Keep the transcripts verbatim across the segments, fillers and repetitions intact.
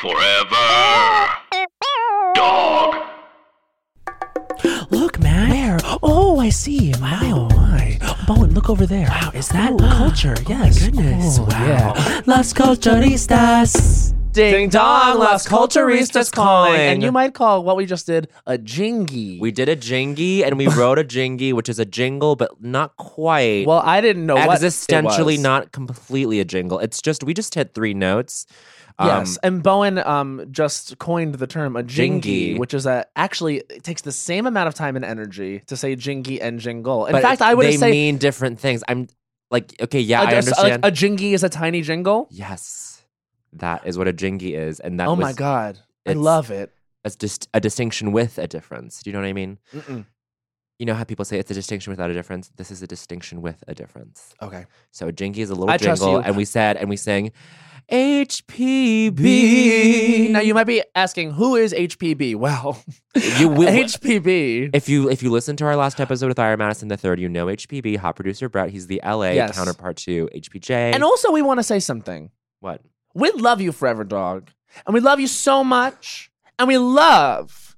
Forever. Dog. Look, man. Where? Oh, I see. My, oh, my. Bowen, look over there. Wow, is that Ooh. culture? Yes. Oh, my goodness. Oh, wow. Yeah. Las Culturistas. Ding dong, Las Culturistas calling. And you might call what we just did a jingy. We did a jingy, and we wrote a jingy, which is a jingle, but not quite. Well, I didn't know what Existentially it was. not completely a jingle. It's just, we just hit three notes. Um, Yes, and Bowen um, just coined the term a jingy, Jingy. which is a actually it takes the same amount of time and energy to say jingy and jingle. In but fact, I would they say mean different things. I'm like, okay, yeah, a, I a- understand. Like a jingy is a tiny jingle. yes, that is what a jingy is, and that Oh was my god, I it's- love it. a, dis- a distinction with a difference. Do you know what I mean? Mm-mm. You know how people say it's a distinction without a difference? This is a distinction with a difference. Okay, So a jingy is a little I trust jingle, you. and we said, and we sang, H P B. now you might be asking, who is H P B? Well, You will- H P B. If you if you listen to our last episode with Ira Madison the third, you know H P B, hot producer Brett. He's the L A Yes. counterpart to H P J. And also, we want to say something. what? We love you, Forever Dog, and we love you so much, and we love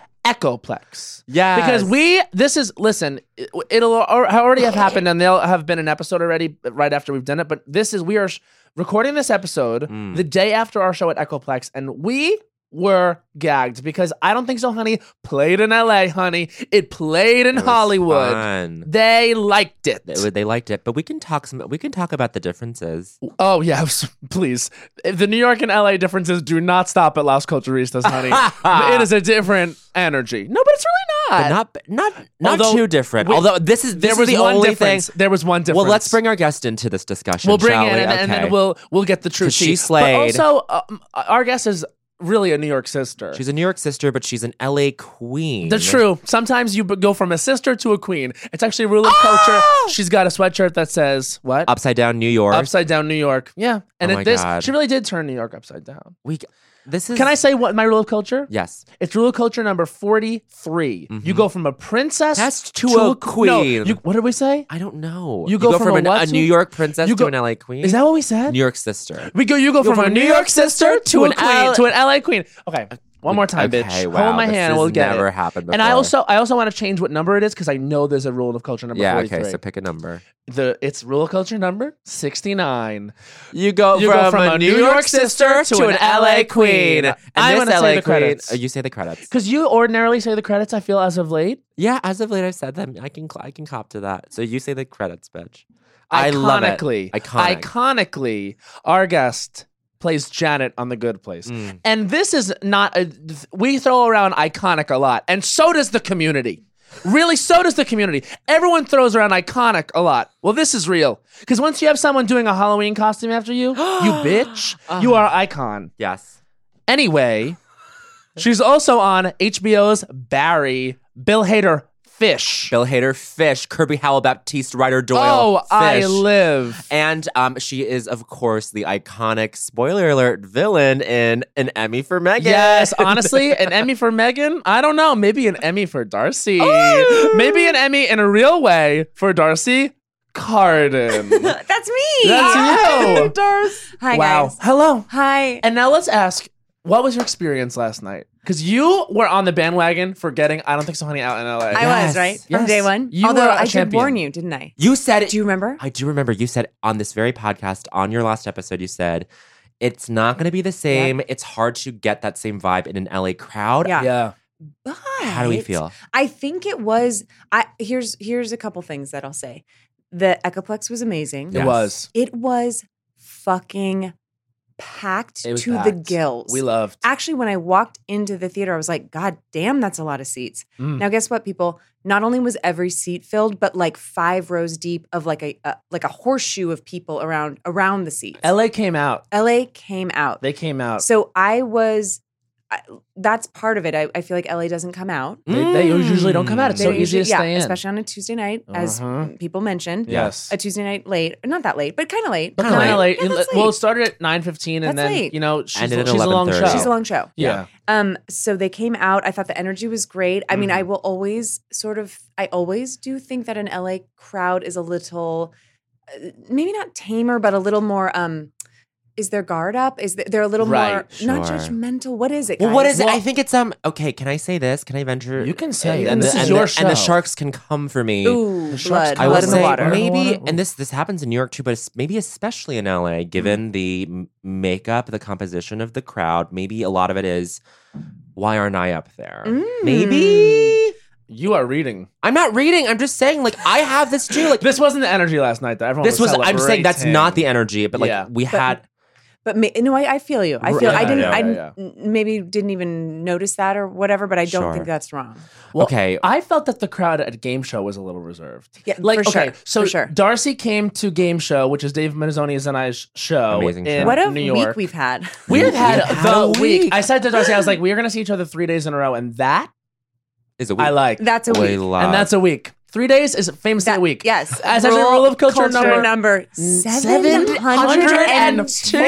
Echoplex. Yeah, Because we, this is, listen, it- it'll al- already have happened and there'll have been an episode already right after we've done it. But this is, we are sh- recording this episode Mm. the day after our show at Echoplex. And we were gagged because I Don't Think So, Honey played in L A, honey. It played in It was Hollywood. fun. They liked it. They, they liked it, but we can talk some. We can talk about the differences. Oh, yes, please. The New York and L A differences do not stop at Las Culturistas, honey. It is a different energy. No, but it's really But not. not not not Although- too different. wait, Although this is this There is was the one only difference. thing. There was one difference. Well, let's bring our guest into this discussion. We'll bring shall in we? and, and Okay. then we'll we'll get the true 'Cause she tea. slayed. But also, um, our guest is really a New York sister. She's a New York sister, but she's an L A queen. That's true. Sometimes you b- go from a sister to a queen. It's actually a rule of Oh! culture. She's got a sweatshirt that says what? Upside down New York. Upside down New York. Yeah, and Oh it, my this God. she really did turn New York upside down. we. This is. Can I say what my rule of culture? Yes. It's rule of culture number forty-three. You go from a princess That's to, to a a queen. No, you, what did we say? I don't know. You go from a an- what a to- New York princess you to go- an L A queen. Is that what we said? New York sister? We go. You go, from, a New York sister to an queen. L- to an L A queen. Okay, one more time, Okay, bitch. wow, Hold my this hand. has We'll get never it. happened And I before. also, I also want to change what number it is because I know there's a rule of culture number Yeah. forty-three. Okay. So pick a number. the it's rule of culture number sixty-nine. You go You go from a New York sister to an L A queen. And I'm this gonna say L A the queen- credits. Oh, you say the credits. Because you ordinarily say the credits. I feel as of late. Yeah. As of late, I've said them. I can. cl- I can cop to that. So you say the credits, bitch. I love it. Iconically, Iconic. iconically, our guest plays Janet on The Good Place. Mm. And this is not a, we throw around iconic a lot, and so does the community. Really, so does the community. Everyone throws around iconic a lot. Well, this is real. Because once you have someone doing a Halloween costume after you, you bitch, you are icon. Yes. Anyway, she's also on H B O's Barry, Bill Hader, Fish. Bill Hader, Fish, Kirby Howell Baptiste, Ryder Doyle, Oh, Fish. I live. And um, she is, of course, the iconic, spoiler alert, villain in An Emmy for Megan. Yes, honestly, an Emmy for Megan? I don't know. Maybe an Emmy for Darcy. Ooh. Maybe an Emmy in a real way for Darcy Carden. That's me. That's Hi. you. Darce. Hi, Wow. guys. Hello. Hi. And now let's ask, what was your experience last night? Because you were on the bandwagon for getting I Don't Think So, Honey out in L A. I Yes. was, right? From Yes. day one. You Although were a I did champion. warn you, didn't I? You said it. Do you remember? I do remember you said on this very podcast, on your last episode, you said, it's not going to be the same. It's hard to get that same vibe in an L A crowd. Yeah. Yeah. But How do we feel? I think it was I here's here's a couple things that I'll say. The Echoplex was amazing. It Yes. was. It was fucking packed It was to the packed. gills. We loved. Actually, when I walked into the theater, I was like, God damn, that's a lot of seats. Mm. Now, guess what, people? Not only was every seat filled, but like five rows deep of like a, a like a horseshoe of people around around the seats. L A came out. L A came out. They came out. So I was. I, that's part of it. I, I feel like L A doesn't come out. They, they usually don't come out. It's They're so easy usually- to yeah, stay in. especially on a Tuesday night, as Uh-huh. people mentioned. Yes. A Tuesday night late, not that late, but kind of late. But Kinda kind of late. Yeah, that's Well, late. it started at nine fifteen, and That's then late. you know she's, Ended at she's a long eleven show. thirty. She's a long show. Yeah. Um, so they came out. I thought the energy was great. I mean, I Mm-hmm. will always sort of, I always do think that an L A crowd is a little, uh, maybe not tamer, but a little more, um, is their guard up? Is there, they're a little Right, more not sure. judgmental? What is it? Well, what guys? is it? I think it's um. Okay, can I say this? Can I venture? You can say it. and This the, is and your the, and the show. sharks can come for me. Ooh, The sharks blood, come I will blood in the say water. maybe, Water. and this this happens in New York too, but it's maybe especially in L A. Given the m- makeup, the composition of the crowd, maybe a lot of it is, why aren't I up there? Mm. Maybe You are reading. I'm not reading. I'm just saying, like I have this too. Like This wasn't the energy last night, though. Everyone this was. was I'm saying that's celebrating. not the energy, but like Yeah. we had. But ma- no, I, I feel you. I feel Yeah, I didn't. yeah, I yeah, n- maybe didn't even notice that or whatever. But I don't Sure. think that's wrong. Well, Okay. I felt that the crowd at Game Show was a little reserved. Yeah, like for okay, sure, so for sure. Darcy came to Game Show, which is Dave Mazzoni's and I's show Amazing in show. What a New week York. we've had. We have had We've had the a week. week. I said to Darcy, I was like, we are going to see each other three days in a row, and that Is a week. I like. That's a We week. love. and that's a week. Three days is famously That- a week. Yes. As a rule of culture number- number Seven seven hundred hundred and and two.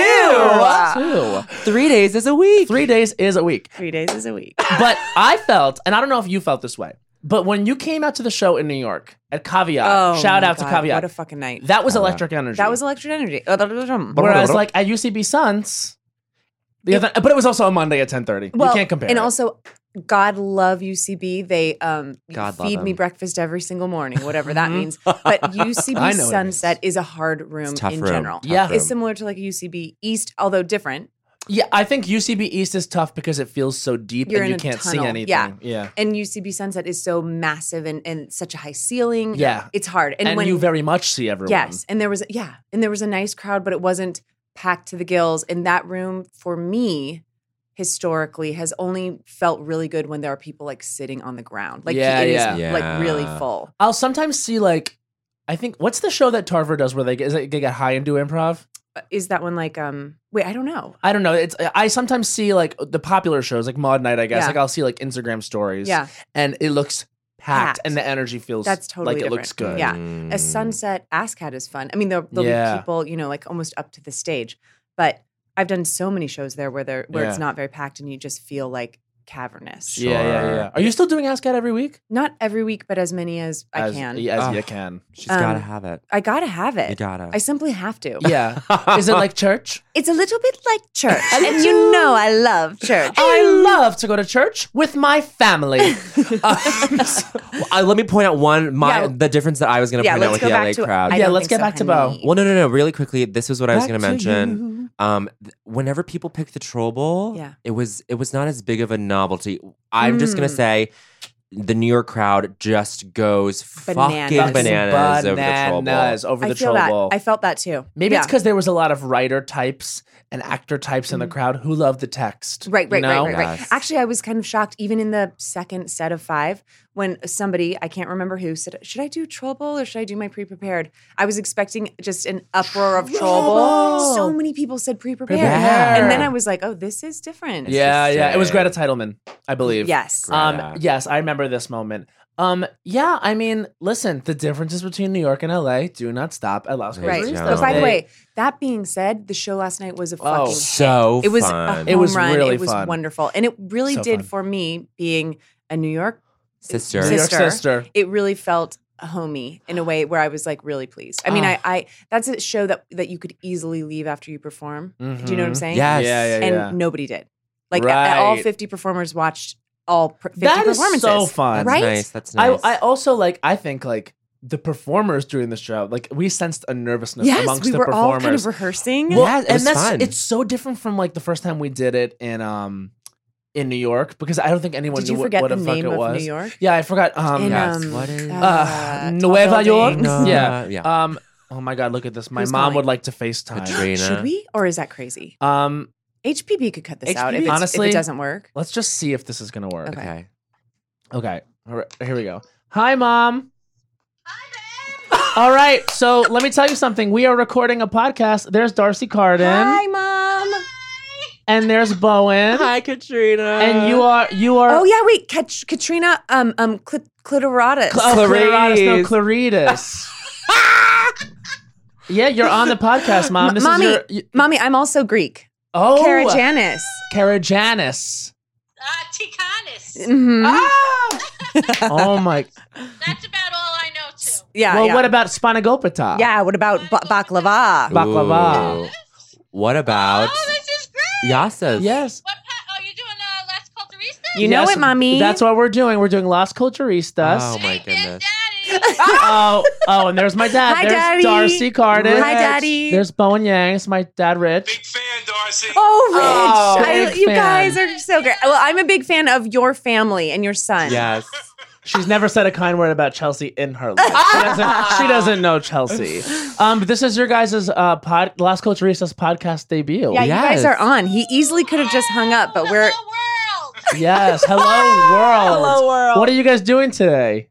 two. three days is a week. Three days is a week. Three days is a week. But I felt, and I don't know if you felt this way, but when you came out to the show in New York at Caveat, Oh, shout my out to God, Caveat, What a fucking night. that was Caveat. electric energy. That was electric energy. Whereas, like at U C B Suns, the other, but it was also a Monday at ten thirty. Well, you can't compare. And it. also, God love U C B. They um God love feed me them. breakfast every single morning, whatever that means. But U C B I know what it Sunset is a hard room It's a tough in room. general. Tough Yeah. room. It's similar to like a U C B East, although different. yeah, I think U C B East is tough because it feels so deep You're and in you a can't see tunnel. anything. Yeah. yeah, And U C B Sunset is so massive and, and such a high ceiling. Yeah. It's hard. And, and, when you very much see everyone. yes, and there was yeah, and there was a nice crowd, but it wasn't packed to the gills. And that room for me historically has only felt really good when there are people like sitting on the ground. Like Yeah, it is yeah. like really Yeah. full. I'll sometimes see like, I think what's the show that Tarver does where they get, is it, they get high and do improv? Is that one like um wait, I don't know. I don't know. It's I sometimes see like the popular shows like Maud Night. I guess Yeah. like I'll see like Instagram stories. Yeah. and it looks packed, Packed. and the energy feels That's totally like it different. looks good. Yeah. Mm. A sunset ASCAT is fun. I mean, there'll, there'll Yeah. be people, you know, like almost up to the stage. But I've done so many shows there where they're where it's Yeah. not very packed and you just feel like cavernous. Yeah, yeah, Sure. yeah. Are you still doing ASCAT every week? Not every week, but as many as, I as, can. As Ugh. you can. She's Um, gotta have it. I gotta have it. You gotta. I simply have to. Yeah. Is it like church? It's a little bit like church. and you know I love church. I love to go to church with my family. Um, so- uh, let me point out one my Yeah. the difference that I was going to Yeah, point out let's with go the L A back to crowd. I Yeah, don't let's think get so, back to Bo. honey. Well, no, no, no. Really quickly, this was what I was Back going to to mention. you. Um, th- whenever people pick the troll bowl, Yeah. it was it was not as big of a novelty. I'm just gonna Mm. say, the New York crowd just goes Bananas. fucking bananas, over the troll bowl. Bananas over I the feel troll that. bowl. I felt that too. Maybe yeah. it's because there was a lot of writer types and actor types in the crowd who love the text. Right, you right, know? right, right, right. Yes. Actually, I was kind of shocked, even in the second set of five, when somebody, I can't remember who, said, should I do Troll Bowl or should I do my pre-prepared? I was expecting just an uproar of Troll Bowl. Bowl. So many people said pre-prepared. Prepared. And then I was like, oh, this is different. Yeah, yeah. It was sick. Greta Titleman, I believe. Yes. Greta. Um, yes, I remember this moment. Um, yeah, I mean, listen, the differences between New York and L A do not stop at Las Right. Vegas. Yeah. But by the They- way, that being said, the show last night was a Oh, fucking So hit. It was fun. a home It was run. really It was fun. wonderful. And it really So did fun. for me, being a New York Sister. New York sister. sister. it really felt homey in a way where I was like really pleased. I mean, Oh. I, I that's a show that that you could easily leave after you perform. Do you know what I'm Mhm. saying? Yes. Yeah, yeah, And yeah. nobody did. Like a- a- all Right. fifty performers watched all pr- fifty That is performances. so fun. That's right? nice. That's nice. I, I also like. I think like the performers during the show, like we sensed a nervousness Yes, amongst we the were performers. all kind of rehearsing. Well, Yeah, it and was that's fun. it's so different from like the first time we did it in um in New York because I don't think anyone Did knew you what, forget what the the fuck name it of was. New York? Yeah, I forgot. Um, In, Yes. um, What is- uh, uh, tall Nueva York. buildings. Uh, Yeah, yeah. Um. Oh my God, look at this. My Who's mom calling? would like to FaceTime. Katrina. Should we? Or is that crazy? Um. H P B could cut this out if, H P B it's, honestly- if it doesn't work. Let's just see if this is gonna work. Okay. Okay. Okay. All right, here we go. Hi, Mom. All right, so let me tell you something. We are recording a podcast. There's Darcy Carden, Hi, Mom. and there's Bowen, Hi, Katrina. and you are you are Oh yeah, wait, Kat- Katrina, um, um, clit- clitoritis. Oh, Claritas, no, Clarice. Claritas. Yeah, you're on the podcast, Mom. This Mommy, is your you- Mommy, I'm also Greek. oh Karajanis. Karajanis. Ah, Tikanis. Mm-hmm. Ah! Oh my. That's about all I know too. Yeah. Well, yeah. what about Spanagopita? Yeah. What about ba- baklava? Baklava. Ooh. What about Oh, this is great. Yasas? Yes. What pa- oh, you're doing uh, Las Culturistas? You know Yes, it, mommy. That's what we're doing. We're doing Las Culturistas. Oh my Hey, there's goodness. Daddy. Oh, oh, and there's my dad. Hi, there's Daddy. Darcy Cardin. Hi, Daddy. There's Bowen Yang. It's my dad, Rich. Big fan, Darcy. Oh, Rich. Oh, I, big you fan. guys are so great. Well, I'm a big fan of your family and your son. Yes. She's never said a kind word about Chelsea in her life. She doesn't, she doesn't know Chelsea. Um, but this is your guys' uh, pod, Las Culturistas podcast debut. Yeah, you guys Yes. are on. He easily could have just hung up, but we're. Hello, world. Yes. Hello, world. Hello, world. What are you guys doing today?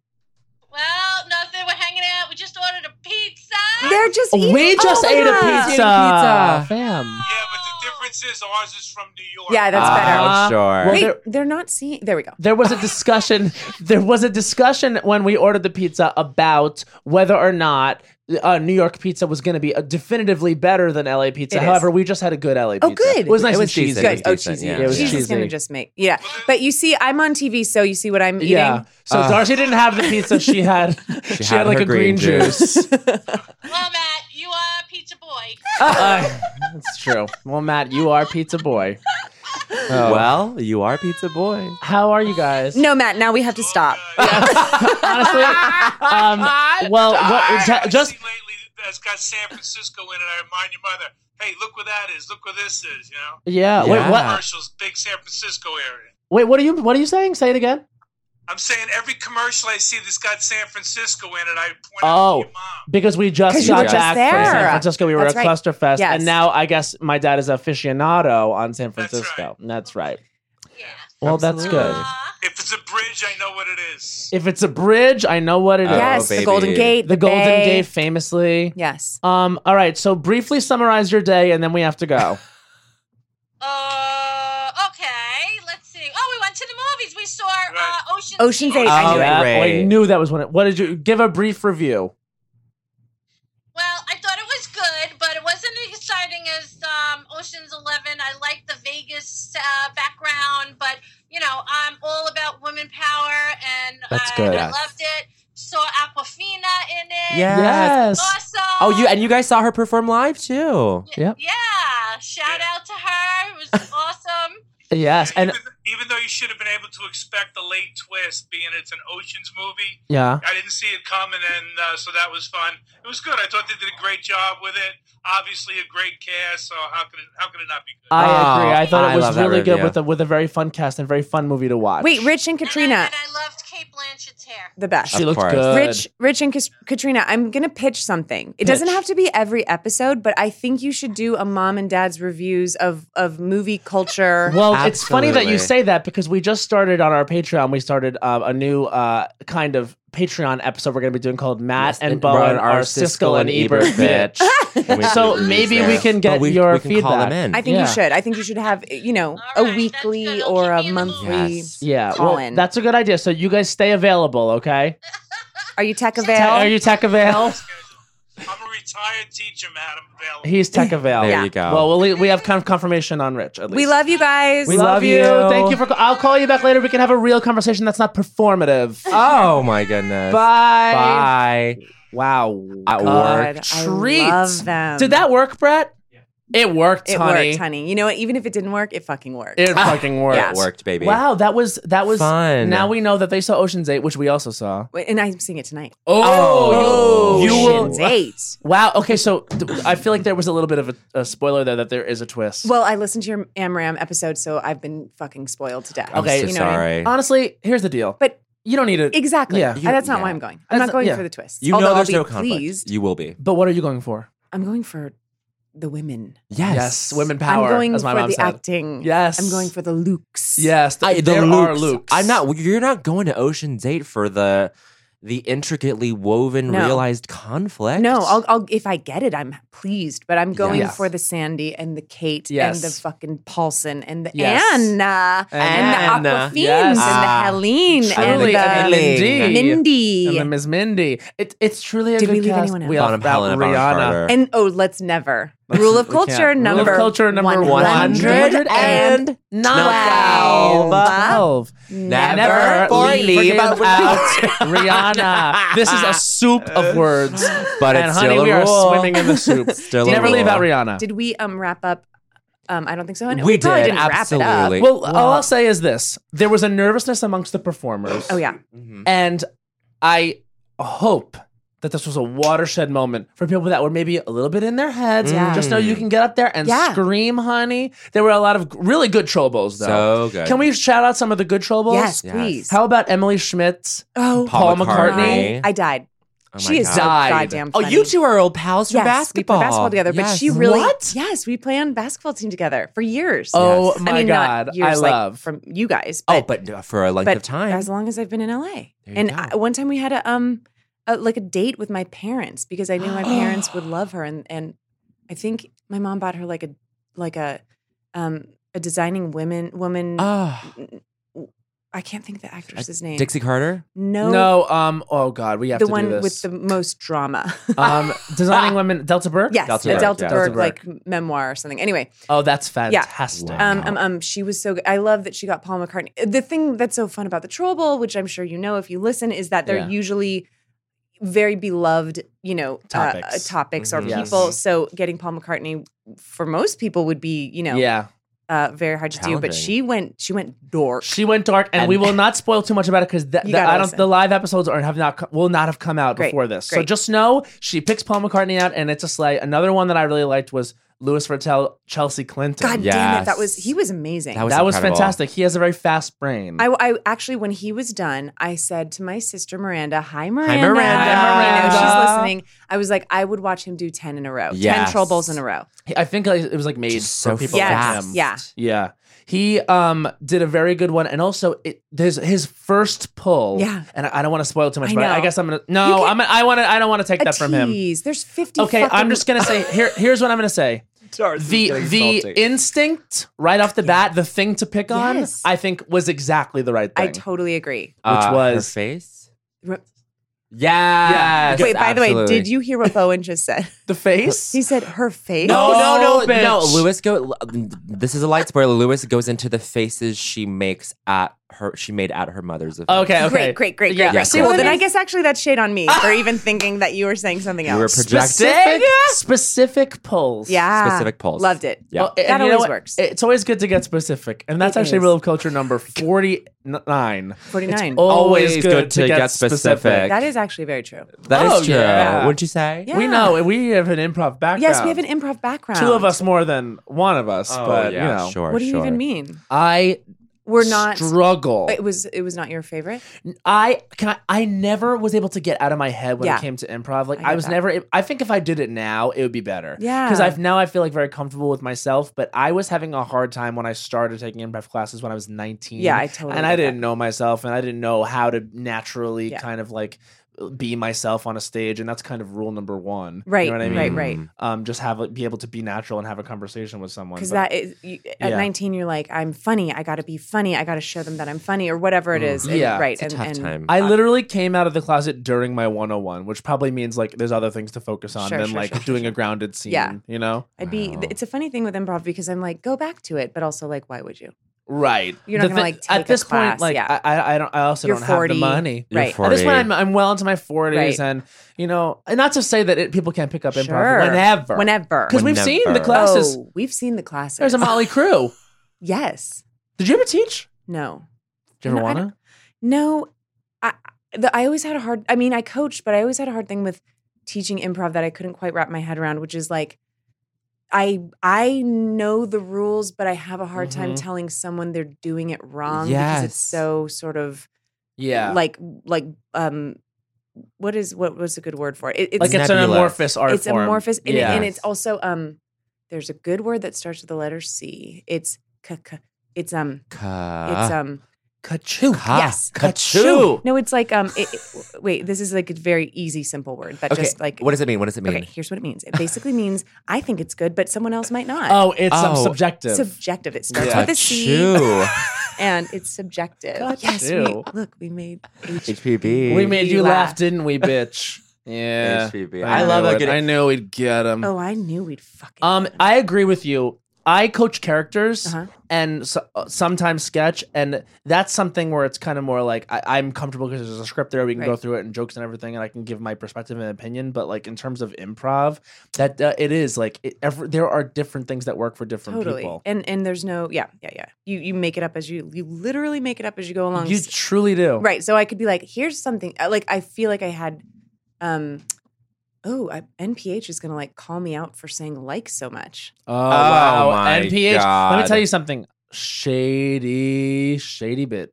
Well, nothing. We're hanging out. We just ordered a pizza. They're just. eating- We just Oh, ate a yeah. pizza. Pizza. Fam. Yeah, but the difference is ours is from New York. Yeah, that's better. Oh, Uh, sure. well, Wait, there- they're not seeing. There we go. There was a discussion. There was a discussion when we ordered the pizza about whether or not uh, New York pizza was going to be uh, definitively better than L A pizza. It is. However, we just had a good L A pizza. Oh, good. It was nice It and was cheesy. decent. Good. Oh, decent, cheesy. yeah. Yeah, it was She's just cheesy. gonna just make. Yeah, but you see, I'm on T V, so you see what I'm eating. Yeah. So Uh, Darcy didn't have the pizza. She had. She, had had like her a green, green juice. juice. Well, Matt, you are a pizza boy. Uh, that's true. Well, Matt, you are pizza boy. Oh. Well, you are pizza boy. How are you guys? No, Matt. Now we have to stop. Honestly, um, well, what, t- just lately that's got San Francisco in it. I remind your mother, hey, look where that is. Look where this is. You know, yeah. Yeah. Wait, what? commercials, big San Francisco area. Wait, what are you? What are you saying? Say it again. I'm saying every commercial I see that's got San Francisco in it, I point Oh. out to your mom. Because we just 'Cause you got were just back from there. San Francisco. We were That's at right. Clusterfest. Yes. And now I guess my dad is aficionado on San That's Francisco. That's right. Yeah. Well, that's good. Aw. If it's a bridge, I know what it is. If it's a bridge, I know what it is. Oh, Yes, the baby. Golden Gate, The, the, Golden Bay. Gate, famously. Yes. Um. All right. So briefly summarize your day, and then we have to go. Uh, okay. Let's see. Oh, we went to the movies. We saw Right. uh, Ocean's Ocean's Eight. Eight. I knew it. Yeah, Great. I knew that was when it. What did you give a brief review? Well, I thought it was good, but it wasn't as exciting as um, Ocean's Eleven. I liked the Vegas uh, background, but you know, I'm all about women power, and That's I, good. I Yes. loved it. Saw Aquafina in it. Yes. Yes. Awesome. Oh, you and you guys saw her perform live too. Yep. Yeah. Shout out to her. It was awesome. Yes. Yeah, And even, even though you should have been able to expect a late twist, being it's an Ocean's movie, yeah. I didn't see it coming, and uh, so that was fun. It was good. I thought they did a great job with it. Obviously, a great cast. So how could it, how could it not be good? I Oh, agree. I thought I it was love that really good review. with a with a very fun cast and very fun movie to watch. Wait, Rich and And I, Katrina, and I loved Kate Blanchett's hair. the best. she Of looked course. good. Rich, Rich and Kas- Katrina, I'm gonna pitch something. It doesn't Pitch. have to be every episode, but I think you should do a mom and dad's reviews of of movie culture. Well, it's funny that you Absolutely. say that because we just started on our Patreon. We started uh, a new uh, kind of Patreon episode we're going to be doing called Matt Yes, and and Bowen Bowen are are Siskel and Siskel and Ebert Ebert bitch. And we So do maybe these we there. can get But we, your we can call them feedback. in. I think Yeah. you should. I think you should have, you know, All a right, weekly that's good. I'll or keep a me in the loop. monthly Yes. Yeah, call well, in. that's a good idea. So you guys stay available, okay? Are you tech Te- avail? are you Tech Avail? I'm a retired teacher, madam. Available. He's Tech Avail. There Yeah. you go. Well, we'll, we have kind of confirmation on Rich, at least. we love you guys. We love you. Thank you for. I'll call you back later. We can have a real conversation that's not performative. oh my goodness. Bye. Bye. Wow. At God. work. Treat. I love them. Did that work, Brett? It worked, It honey. worked, honey. You know what? Even if it didn't work, it fucking worked. It fucking worked. Yeah. It worked, baby. Wow, that was that was Fun. Now we know that they saw Ocean's Eight, which we also saw. Wait, and I'm seeing it tonight. Oh, you, you Ocean's will. Eight. Wow. Okay, so th- I feel like there was a little bit of a, a spoiler there that there is a twist. Well, I listened to your Amram episode, so I've been fucking spoiled to death. I'm Okay, so you know what I mean? sorry. honestly, here's the deal. But You don't need to. exactly, Yeah. Uh, You- that's not yeah. why I'm going. I'm That's not going not- for the twist. You Although know I'll there's be no conflict. pleased. You will be. But what are you going for? I'm going for the women. Yes. Yes, women power. I'm going as my for mom the said. acting. Yes. I'm going for the looks. Yes, th- I, the there are Lukes. Lukes. I'm not. You're not going to Ocean's Eight for the the intricately woven, No. realized conflict. No, I'll, I'll if I get it, I'm pleased. But I'm going Yes. for the Sandy and the Kate Yes. and the fucking Paulson and the Yes. Anna and, Anna. the Aquafines Yes. and Ah. the Helene Truly, and the and Mindy. Mindy. And then Miss Mindy. It, it's truly a Did good we leave cast. anyone out? We Bonham left out Helena Bonham Rihanna. Carter. And oh, let's never. Rule of We culture can't. number Rule of culture number one hundred one hundred and nine. twelve. Never Never leave leave out out Rihanna. This is a soup of words. But and it's honey, still a we are rule. swimming in the soup. Still a Never leave rule. out Rihanna. Did we um wrap up? Um, I don't think so. And We probably did, didn't wrap absolutely. it up. Well, all I'll say is this: there was a nervousness amongst the performers. Oh yeah. Mhm. And I hope that this was a watershed moment for people that were maybe a little bit in their heads. Yeah. Just know you can get up there and Yeah. scream, honey. There were a lot of really good Trolls, though. So good. Can we shout out some of the good Trolls? Yes, Yes. please. How about Emily Schmidt? Oh, Paul Paul McCartney? McCartney. I died. Oh my she is God. so Died. goddamn Oh, funny. you two are old pals from yes, basketball. we play basketball together. But Yes. she really, What? yes, we play on basketball team together for years. Oh Yes. my I mean, God. not years I like love. from you guys. Oh, But, but uh, for a length but of time. as long as I've been in L A. There you And go. I, one time we had a um a, like a date with my parents because I knew my parents would love her, and and I think my mom bought her like a like a um a designing women woman. Ah, I can't think of the actress's name. Dixie Carter. No, No, um, oh God, we have the to do one this. with the most drama. um, Designing Women, Delta Burke? yes, Delta a Burke, Delta yeah. Burke Delta like Burke. memoir or something. Anyway, Oh, that's fantastic. Wow. Um, um, um, she was so good. I love that she got Paul McCartney. The thing that's so fun about the Troll Bowl, which I'm sure you know if you listen, is that they're Yeah. usually very beloved, you know, Topics. uh, topics or Mhm. Yes. people. So getting Paul McCartney for most people would be, you know, Yeah. uh, very hard to do. But Challenging. she went, she went dork. She went dark, and, And- we will not spoil too much about it because the, You the, gotta I don't, listen. the live episodes are have not co- will not have come out Great, before this. So great. just know she picks Paul McCartney out, and it's a sleigh. Another one that I really liked was Louis Vuittel, Chelsea Clinton. God damn it, that Yes. was he was amazing. That was that was incredible. fantastic. He has a very fast brain. I, I actually, when he was done, I said to my sister Miranda, "Hi, Miranda. Miranda. I know she's Miranda. listening. I was like, I would watch him do ten in a row, ten Yes. Troll Bowls in a row. I think like, it was like made Just for so people Yes, like him. yeah. Yeah. He um did a very good one, and also it, his his first pull. Yeah. and I, I don't want to spoil too much, I but I know. guess I'm gonna You no. can't- I'm I want to I don't want to take A that from him. tease. There's fifty. Okay, I'm fucking- just gonna say here. Here's what I'm gonna say. The the instinct right off the bat, the thing to pick on, Yes. I think was exactly the right thing. I totally agree. which Uh, was- her face. Re- Yes. Wait, by the way, absolutely. did you hear what Bowen just said? the face. He said her face. No, no, no, Oh, no. bitch. Lewis go. This is a light spoiler. Lewis goes into the faces she makes at her. She made at her mother's event. Okay, okay. Great, great, great, Yeah. great. Yeah, See, cool. well, then I guess actually that's shade on me for even thinking that you were saying something You were else. projecting. Specific, specific pulls. yeah, Specific polls. Loved it. Yeah. Well, and That you know always what? works. It's always good to get specific, and that's It actually is. Rule of Culture number forty-nine. forty-nine. It's always, good, to, get, specific. specific. That is actually very true. That is Oh, true. yeah. What'd you say? Yeah. We know we have an improv background. Yes, we have an improv background. Two of us more than one of us, Oh, but yeah, you know, sure. What do you sure. even mean? I We're not. struggle. It was. It was not your favorite. I can. I, I never was able to get out of my head when Yeah. it came to improv. Like I I, get was that. never. I think if I did it now, it would be better. Yeah. Because I've now I feel like very comfortable with myself. But I was having a hard time when I started taking improv classes when I was nineteen. Yeah, I totally And get I didn't that. know myself, and I didn't know how to naturally Yeah. kind of like be myself on a stage, and that's kind of rule number one. Right. You know what I mean? Right. Right. Mm. Um, just have it, be able to be natural and have a conversation with someone. Because But- that is you, at Yeah. nineteen, you're like, I'm funny. I got to be funny. I got to show them that I'm funny, or whatever it is. And- Yeah. right. It's a and, tough and time. I literally came out of the closet during my one oh one, which probably means like there's other things to focus on Sure, than sure, like sure, doing a grounded scene. Yeah. You know? I'd be. Wow. It's a funny thing with improv because I'm like, go back to it, but also like, why would you? Right. You're not The gonna, thi- like, take at a this class, point, like yeah. I, I, I don't. I also You're don't have forty. the money. You're Right. At this point, forty. I'm, I'm well into my forties, Right. and you know, and not to say that it, people can't pick up improv Sure. whenever, Whenever. because we've seen the Whenever. classes. Oh, we've seen the classes. There's a Motley Crew. Yes. Did you ever teach? No. Did you ever No, I wanna? don't- No. I. The, I always had a hard. I mean, I coached, but I always had a hard thing with teaching improv that I couldn't quite wrap my head around, which is like. I I know the rules, but I have a hard time Mhm. telling someone they're doing it wrong because it's Yes. so sort of Yeah. like like um what is what was a good word for it? It- it's like it's an nebulous. amorphous art it's form. amorphous and, it- yeah. and it's also um there's a good word that starts with the letter C. It's k- k- it's um Ka- it's um Ka-choo. ka- yes. Ka-choo. no it's like um it, it- wait this is like a very easy simple word that Okay. just like what does it mean? What does it mean? okay here's what it means. It basically means I think it's good but someone else might not. Oh, it's um, Oh. subjective. Subjective. It starts Yeah. with a C Achoo. and it's subjective. Got Yes, we, you. look, we made H- H P B. we made you You laugh, laugh. didn't we, bitch? Yeah. H P B. I love knew a it. good- I knew we'd get him. Oh, I knew we'd fucking. Um, I agree with you. I coach characters Uh-huh. and so, sometimes sketch, and that's something where it's kind of more like I, I'm comfortable because there's a script there. We can go Right. through it and jokes and everything, and I can give my perspective and opinion. But like in terms of improv, that uh, it is like it, every, there are different things that work for different Totally. people. And and there's no yeah, yeah, yeah. You you make it up as you you literally make it up as you go along. You truly do. Right. So I could be like, here's something uh, like I feel like I had um oh, I, N P H is going to like call me out for saying like so much. Oh, wow. my N P H. Let me God. tell you something. Shady, shady bit.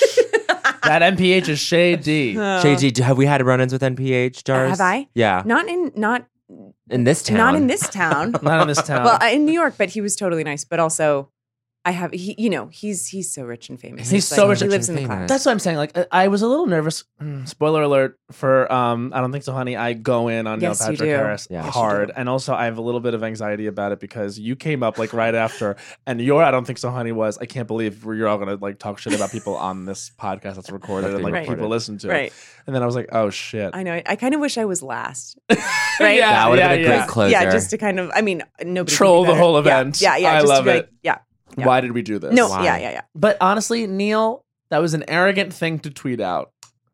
That N P H is shady. J G, do- have we had run-ins with N P H, Jars? Have I? Yeah. Not in not In this town. not in this town. Not in this town. Well, I- in New York, but he was totally nice. But also, I have he, you know, he's he's so rich and famous. He's It's so like, rich He and lives in the famous. clouds. That's what I'm saying. Like, I- I was a little nervous. Mm, Spoiler alert for um, I Don't Think So, Honey. I go in on Yes, Neil you Patrick do. Harris Yeah. Yes, you hard, do. and also I have a little bit of anxiety about it because you came up like right after, and your I Don't Think So, Honey was I can't believe you're all gonna like talk shit about people on this podcast that's recorded and like Right. people listen to. Right. And then I was like, oh shit. I know. I, I kind of wish I was last. right? Yeah, That would have been a yeah. great closer. Yeah, just to kind of. I mean, nobody could Troll be the better. whole Yeah, event. Yeah, yeah. I just to love be it. like, yeah. Yeah. Why did we do this? No. Why? Yeah. Yeah. Yeah. But honestly, Neil, that was an arrogant thing to tweet out.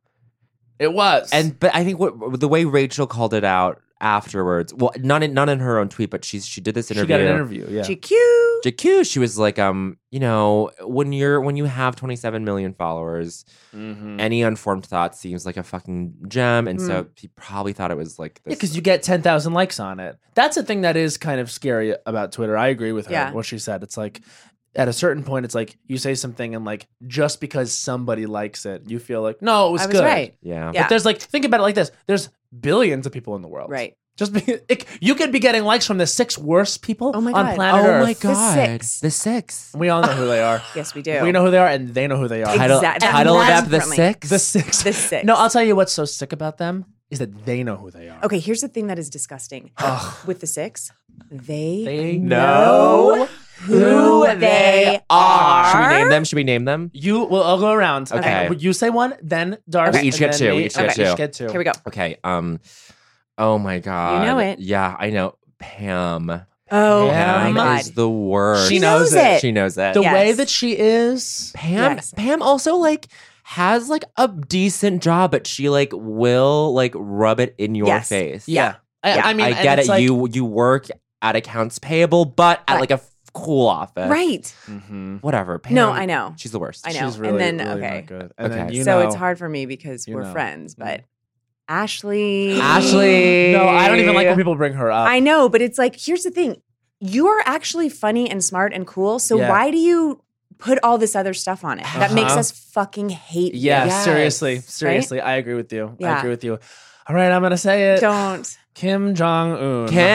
It was. And but I think what the way Rachel called it out afterwards, well, not in not in her own tweet, but she's she did this she interview. got an interview. Yeah. G Q. J Q, she was like, um, you know, when you're when you have twenty-seven million followers, Mhm. any unformed thought seems like a fucking gem, and so he probably thought it was like Yeah, this. because you get ten thousand likes on it. That's a thing that is kind of scary about Twitter. I agree with her, Yeah. what she said. It's like, at a certain point, it's like you say something and like, just because somebody likes it, you feel like, no, it was I was good. right. yeah, Yeah. But there's like, think about it like this. There's billions of people in the world. Right. Just be, it, you could be getting likes from the six worst people Oh my on God. planet Oh Earth. my god, six. the six. We all know who they are. Yes, we do. We know who they are, and they know who they are. Exactly. Title, Exact- title of that's that, the differently. six. The six. The six. No, I'll tell you what's so sick about them is that they know who they are. Okay, here's the thing that is disgusting. With the six, they, They know who they are. Should we name them? Should we name them? You well, I'll go around. Okay. You say one, then Darcy. We each and get then two. me, We each and get then two. each get two. Here we go. Okay. Um. Oh my god. know it. Yeah, I know. Pam. Oh Pam my is God. the worst. She knows knows it. She knows it. The Yes. way that she is. Pam. Yes. Pam also like has like a decent job, but she like will like rub it in your Yes. face. Yeah. I, Yeah. I mean, I and get it's it. like- you you work at accounts payable, but at Right. like a f- cool office. Right. Mhm. Whatever. Pam, No, I know. She's the worst. I know. She's And really, then, really okay. not good. And then Okay. you so know, it's hard for me because You we're know. friends, but Mm. Ashley. Ashley. No, I don't even like when people bring her up. I know, but it's like, here's the thing. You are actually funny and smart and cool. So Yeah. why do you put all this other stuff on it? That makes Uh-huh. us fucking hate yeah, you. Yes. seriously, seriously, I agree with you. I Yeah. agree with you. All right, I'm gonna say it. Don't. Kim Jong Un. Kim.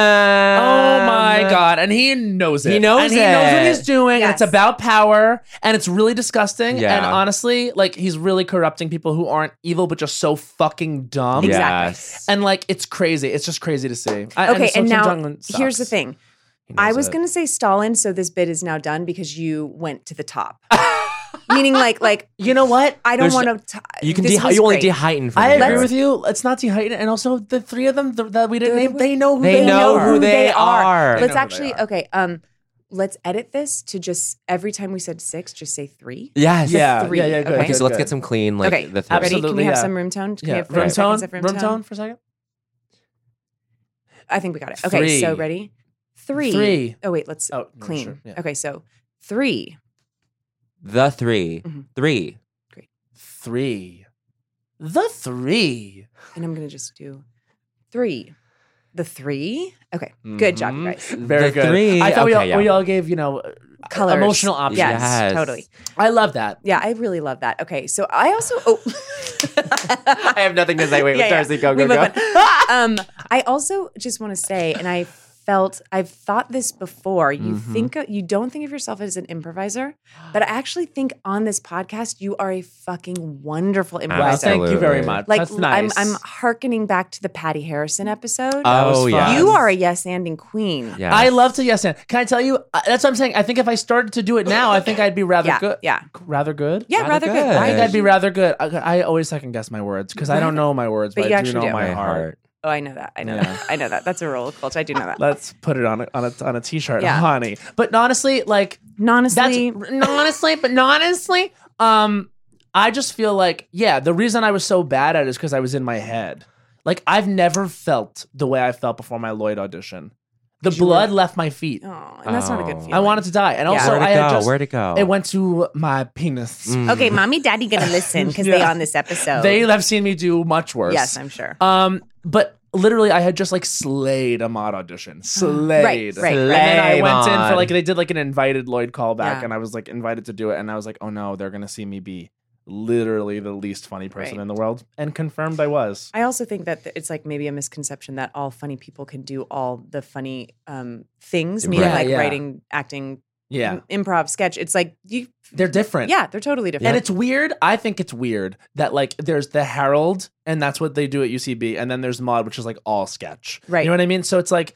Oh my god, and he knows it. He knows and he knows what it. he's doing. And it's Yes. about power, and it's really disgusting. Yeah. And honestly, like he's really corrupting people who aren't evil but just so fucking dumb. Exactly. Yes. And like it's crazy. It's just crazy to see. I- Okay, so and Kim now Jong-un here's the sucks. thing. He I knows was it. going to say Stalin, so this bit is now done because you went to the top. Meaning, like, like You know what? I don't There's- want to. You can this de- was you only great. de-heighten from I here. agree with you. Let's not de-heighten it. And also, the three of them th- that we didn't They're name, the- they know who They they, know are. who they are. They Let's know who they actually are. okay. Um, let's edit this to just every time we said six, just say three. Yes. Yeah, three. yeah, yeah. Good, Okay. Okay, good, so let's good. get some clean, like okay, the three. ready? Can Absolutely, we have yeah. some room tone? Can we Yeah, have room thirty tone. seconds of Room tone for a second. I think we got it. Okay, Three. so ready? Three. Three. Oh wait, let's Oh, no, clean. sure, yeah. Okay, so three. The 3 Mhm. Three. Three. The three. And I'm gonna just do three. The three. Okay, good job, you Mhm. guys. Very The good. three. I thought we, all, Okay, yeah. we all gave, you know, Colors. emotional options. Yes, Yes. totally. I love that. Yeah, I really love that. Okay, so I also. Oh. I have nothing to say. Wait, Yeah, yeah. Darcy, go, We go, move go. on. um, I also just want to say, and I felt I've thought this before. You Mhm. think you don't think of yourself as an improviser, but I actually think on this podcast you are a fucking wonderful Wow, improviser. thank you very Absolutely. much. Like That's nice. I'm, I'm hearkening back to the Patty Harrison episode. That was Oh, fun. yeah. You are a yes anding queen. Yes. I love to yes and. Can I tell you? uh, That's what I'm saying. I think if I started to do it now, I think I'd be rather Yeah, good. yeah. Rather good? Yeah, Rather rather good. good. I think I'd be rather good. I, I always second guess my words because I don't know my words, But but, you I do actually know do. my My heart. heart. Oh, I know that. I know Yeah. that. I know that. That's a roller culture. I do know that. Let's put it on a on a on a t-shirt, Yeah. honey. But honestly, like Honestly, that's honestly, but honestly, um, I just feel like yeah, the reason I was so bad at it is because I was in my head. Like I've never felt the way I felt before my Lloyd audition. The you blood were- left my feet. oh, and that's not a good Oh. feeling. I wanted to die, and Yeah. also Where'd it I had go? just Where'd it go? it went to my penis. Mm. Okay, mommy, daddy gonna listen because they Yeah. on this episode. They have seen me do much worse. yes, I'm sure. Um, but literally, I had just like slayed a mod audition, slayed. Right, right, And right. then I Slay went in mod. for like they did like an invited Lloyd callback, Yeah. and I was like invited to do it, and I was like, oh no, they're gonna see me be literally the least funny person Right. in the world, and confirmed I was. I also think that th- it's like maybe a misconception that all funny people can do all the funny um, things, meaning Right, like yeah. writing, acting, Yeah, im- improv, sketch. It's like you, they're different. yeah, they're totally different. And it's weird. I think it's weird that like there's the Herald, and that's what they do at U C B, and then there's Mod, which is like all sketch. Right. You know what I mean? So it's like,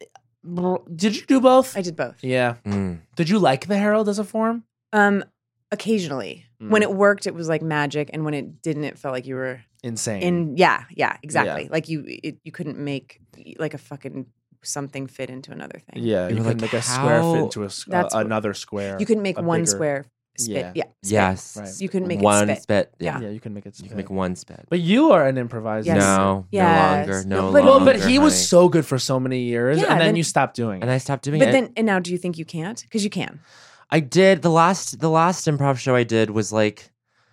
did you do both? I did both. Yeah. Mm. Did you like the Herald as a form? Um, occasionally, Mm. when it worked, it was like magic, and when it didn't, it felt like you were Insane. in. Yeah, yeah, exactly. Like you, it, you couldn't make like a fucking something fit into another thing. Yeah, You you were can like, make a square how- fit into a, s- uh, That's what- another square. You couldn't make a one bigger- square spit. Yeah. Yeah, spit. Yes. Right. You couldn't make one it spit. spit. Yeah. Yeah, you can make it. You spit. can make one spit. But you are an improviser. Yes. No, Yes. no longer. No, No, but- longer. Well, but he was honey. so good for so many years, Yeah, and then then- you stopped doing And it. I stopped doing But it. then, and now, do you think you can't? Because you can. I did the last the last improv show I did was like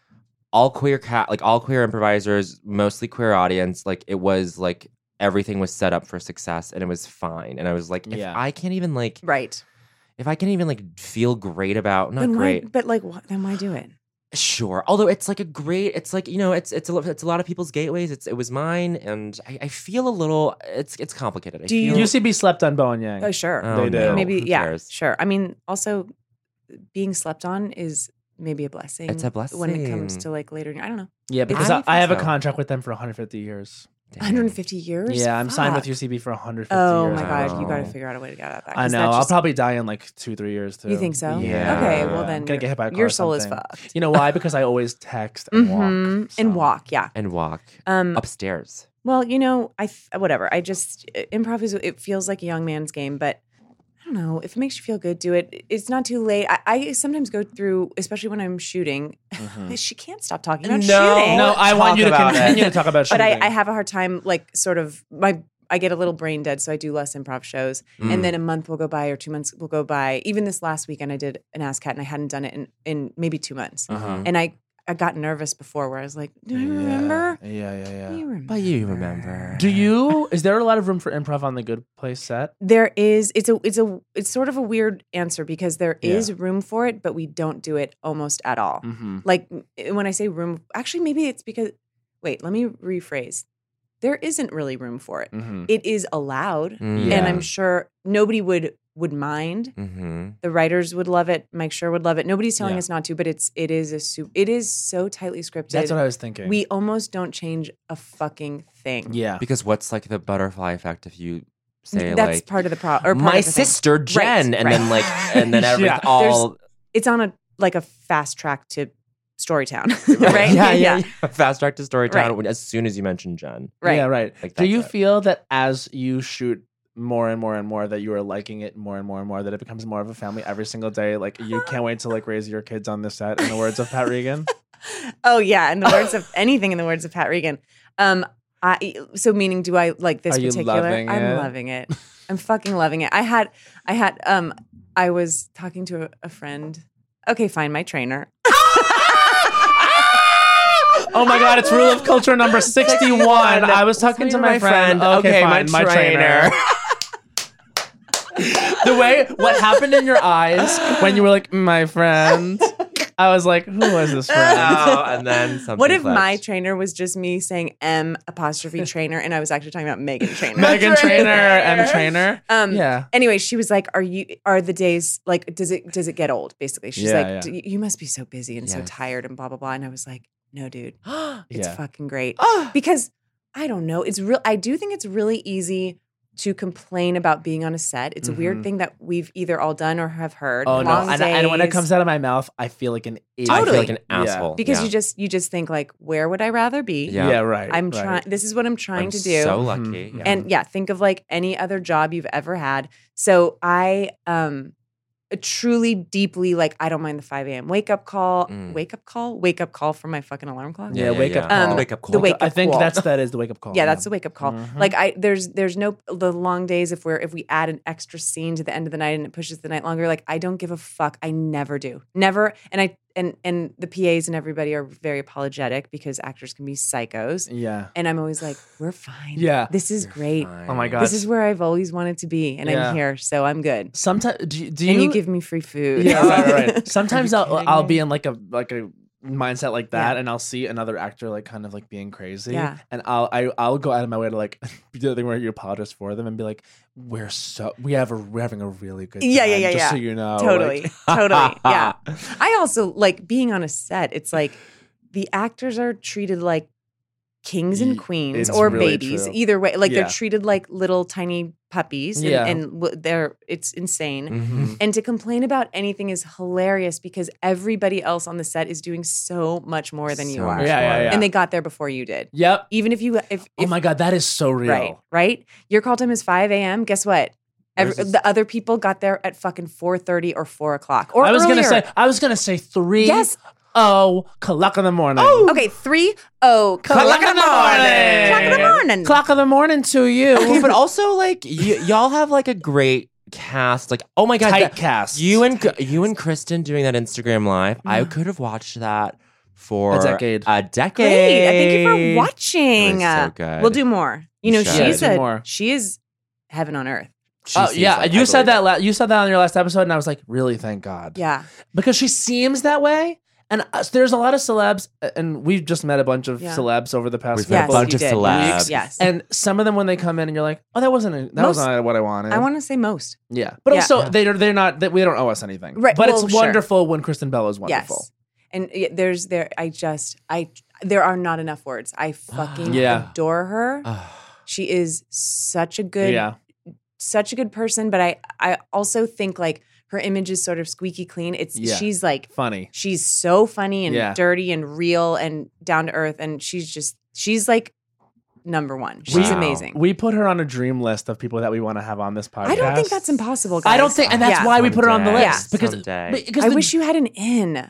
all queer cat like all queer improvisers, mostly queer audience. Like it was like everything was set up for success and it was fine. And I was like, if Yeah. I can't even like Right. if I can't even like feel great about not Then why, great. but like, wh- then why do it? Sure. Although it's like a great, it's like you know, it's it's a lo- it's a lot of people's gateways. It's it was mine, and I, I feel a little. It's it's complicated. I Do you- feel, U C B slept on Bo and Yang. Oh, sure. Oh, They no. did. Maybe, Who yeah, cares? sure. I mean, also, being slept on is maybe a blessing. It's a when it comes blessing. to like later. I don't know. Yeah, because I I, I have think a so. contract with them for one hundred fifty years. Damn. one hundred fifty years. Yeah, I'm signed with Fuck. U C B for one hundred fifty Oh years. my god, you got to Wow. figure out a way to get out of that. I 'cause know. that I'll just- probably die in like two, three years too. You think so? Yeah. Okay. Well, I'm then gonna your- get hit by a car your or soul is something. fucked. You know why? Because I always text and walk. Mhm. so. And walk. Yeah. And walk Um. upstairs. Well, you know, I th- whatever. I just improv is. It feels like a young man's game, but I don't know. If it makes you feel good, do it. It's not too late. I, I sometimes go through, especially when I'm shooting. Mhm. She can't stop talking about No. shooting. No, I Talk want you to about continue it. to talk about but I, shooting. I have a hard time, like, sort of my. I get a little brain dead, so I do less improv shows, Mm. and then a month will go by or two months will go by. Even this last weekend, I did an Ass Cat, and I hadn't done it in, in maybe two months, Uh-huh. and I I got nervous before, where I was like, "Do you remember? Yeah, yeah, yeah. yeah. Do you remember? But you remember. Do you? Is there a lot of room for improv on the Good Place set? There is. It's a. It's a. It's sort of a weird answer because there Yeah. is room for it, but we don't do it almost at all. Mm-hmm. Like m- when I say room, actually, maybe it's because. Wait, let me rephrase. There isn't really room for it. Mm-hmm. It is allowed, Mm. and Yeah. I'm sure nobody would would mind. Mm-hmm. The writers would love it. Mike Schur would love it. Nobody's telling Yeah. us not to, but it's it is a su- it is so tightly scripted. That's what I was thinking. we almost don't change a fucking thing. yeah. Because what's like the butterfly effect if you say That's like part of the problem. Or part my of the thing. sister Jen, and right. then like and then every Yeah. all It's on a like a fast track to Storytown, right? yeah, yeah, yeah. Fast track to Storytown Right. when, as soon as you mention Jen. right. Yeah, right. Like, Do you that's it. feel that as you shoot more and more and more that you are liking it more and more and more, that it becomes more of a family every single day? Like you can't wait to like raise your kids on this set, in the words of Pat Regan? Oh yeah, in the words of anything in the words of Pat Regan. Um, I so meaning, do I like this Are you particular? loving I'm it? loving it. I'm fucking loving it. I had, I had, um, I was talking to a, a friend. Okay, fine, my trainer. Oh my God, it's rule of culture number sixty-one. I was talking to my friend. Okay, fine, my trainer. The way, what happened in your eyes when you were like, my friend? I was like, who was this friend? Oh, and then something. What if clicked. my trainer was just me saying M apostrophe trainer, and I was actually talking about Megan Trainer? Megan Trainer, M Trainer. Um, Yeah. Anyway, she was like, "Are you? Are the days like? Does it? Does it get old? Basically, she's Yeah, like, yeah. "D- you must be so busy and so Yes. tired and blah blah blah." And I was like, "No, dude, it's Yeah. fucking great." Ah. Because I don't know, it's real. I do think it's really easy to complain about being on a set. It's a weird Mhm. thing that we've either all done or have heard. Oh no! Long And, and when it days. comes out of my mouth, I feel like an idiot. I feel Totally. like an Yeah. asshole because yeah. you just you just think like, where would I rather be? Yeah. Yeah, right. I'm right. trying. This is what I'm trying I'm to do. so lucky. Mhm. Yeah. And yeah, think of like any other job you've ever had. So I um truly deeply like I don't mind the five a.m. wake up call. Mm. Wake up call? Wake up call from my fucking alarm clock. Yeah, wake up Um, call. wake up call. the wake I up think call. that's that is the wake up call. Yeah, that's the wake up call. Mhm. Like I there's there's no the long days if we're if we add an extra scene to the end of the night and it pushes the night longer, like I don't give a fuck. I never do. Never. And I and and the P As and everybody are very apologetic because actors can be psychos. Yeah. And I'm always like, we're fine. Yeah. This is You're great. fine. Oh my God. This is where I've always wanted to be, and Yeah. I'm here, so I'm good. Sometimes do you, do you, and you give me free food. Yeah, right, right, right. Sometimes you I'll kidding I'll me? be in like a like a mindset like that, Yeah. and I'll see another actor like kind of like being crazy. Yeah. And I'll I, I'll go out of my way to like do the thing where you apologize for them and be like, we're so we have a we're having a really good time. Yeah, yeah, yeah, Just yeah. so you know, Totally, like- totally. Yeah. I also like being on a set. It's like the actors are treated like kings and Ye- queens it's or really babies. true. Either way, like Yeah. they're treated like little tiny puppies, and, Yeah. and w- they're it's insane. Mhm. And to complain about anything is hilarious because everybody else on the set is doing so much more than you So are, much Yeah, yeah, more. yeah. and they got there before you did. Yep. Even if you, if, Oh if my God, that is so real. right, right, your call time is five a.m. Guess what? Every, Yours is- the other people got there at fucking four thirty or four o'clock. Or I was earlier. gonna say I was gonna say three Yes. oh clock in the morning. Okay, three oh Clock in the morning. Clock in the morning. Clock in the morning to you. Okay, but also like y- y'all have like a great cast. Like, oh my god, Tight that- cast. you and you and Kristen doing that Instagram live. I could have watched that for A decade. A decade. Great. I thank you for It watching. was so good. We'll do more. You We know, should. she's Yeah, do a more. she is heaven on earth. She Oh seems yeah, like- you I said believe that. La- you said that on your last episode, and I was like, really, thank God. Yeah. Because she seems that way, and uh, there's a lot of celebs, and we've just met a bunch of Yeah. celebs over the past We've couple met Yes, a bunch you of did. celebs. Yes. and some of them when they come in, and you're like, oh, that wasn't a, that was Most- not what I wanted. I want to say most. yeah, but Yeah. also Yeah. they're they're not that we don't owe us anything. Right, But well, it's sure. wonderful when Kristen Bell is wonderful. Yes. And y- there's there I just I there are not enough words. I fucking Yeah. adore her. Ugh. She is such a good Yeah. such a good person, but I I also think like her image is sort of squeaky clean. It's Yeah. she's like Funny. she's so funny and Yeah. dirty and real and down to earth, and she's just she's like number one. She's Wow. amazing. We put her on a dream list of people that we want to have on this podcast. I don't think that's impossible, guys. I don't think, and that's Yeah. why we put her on the Someday. list Yeah. because Someday. because I the- wish you had an in.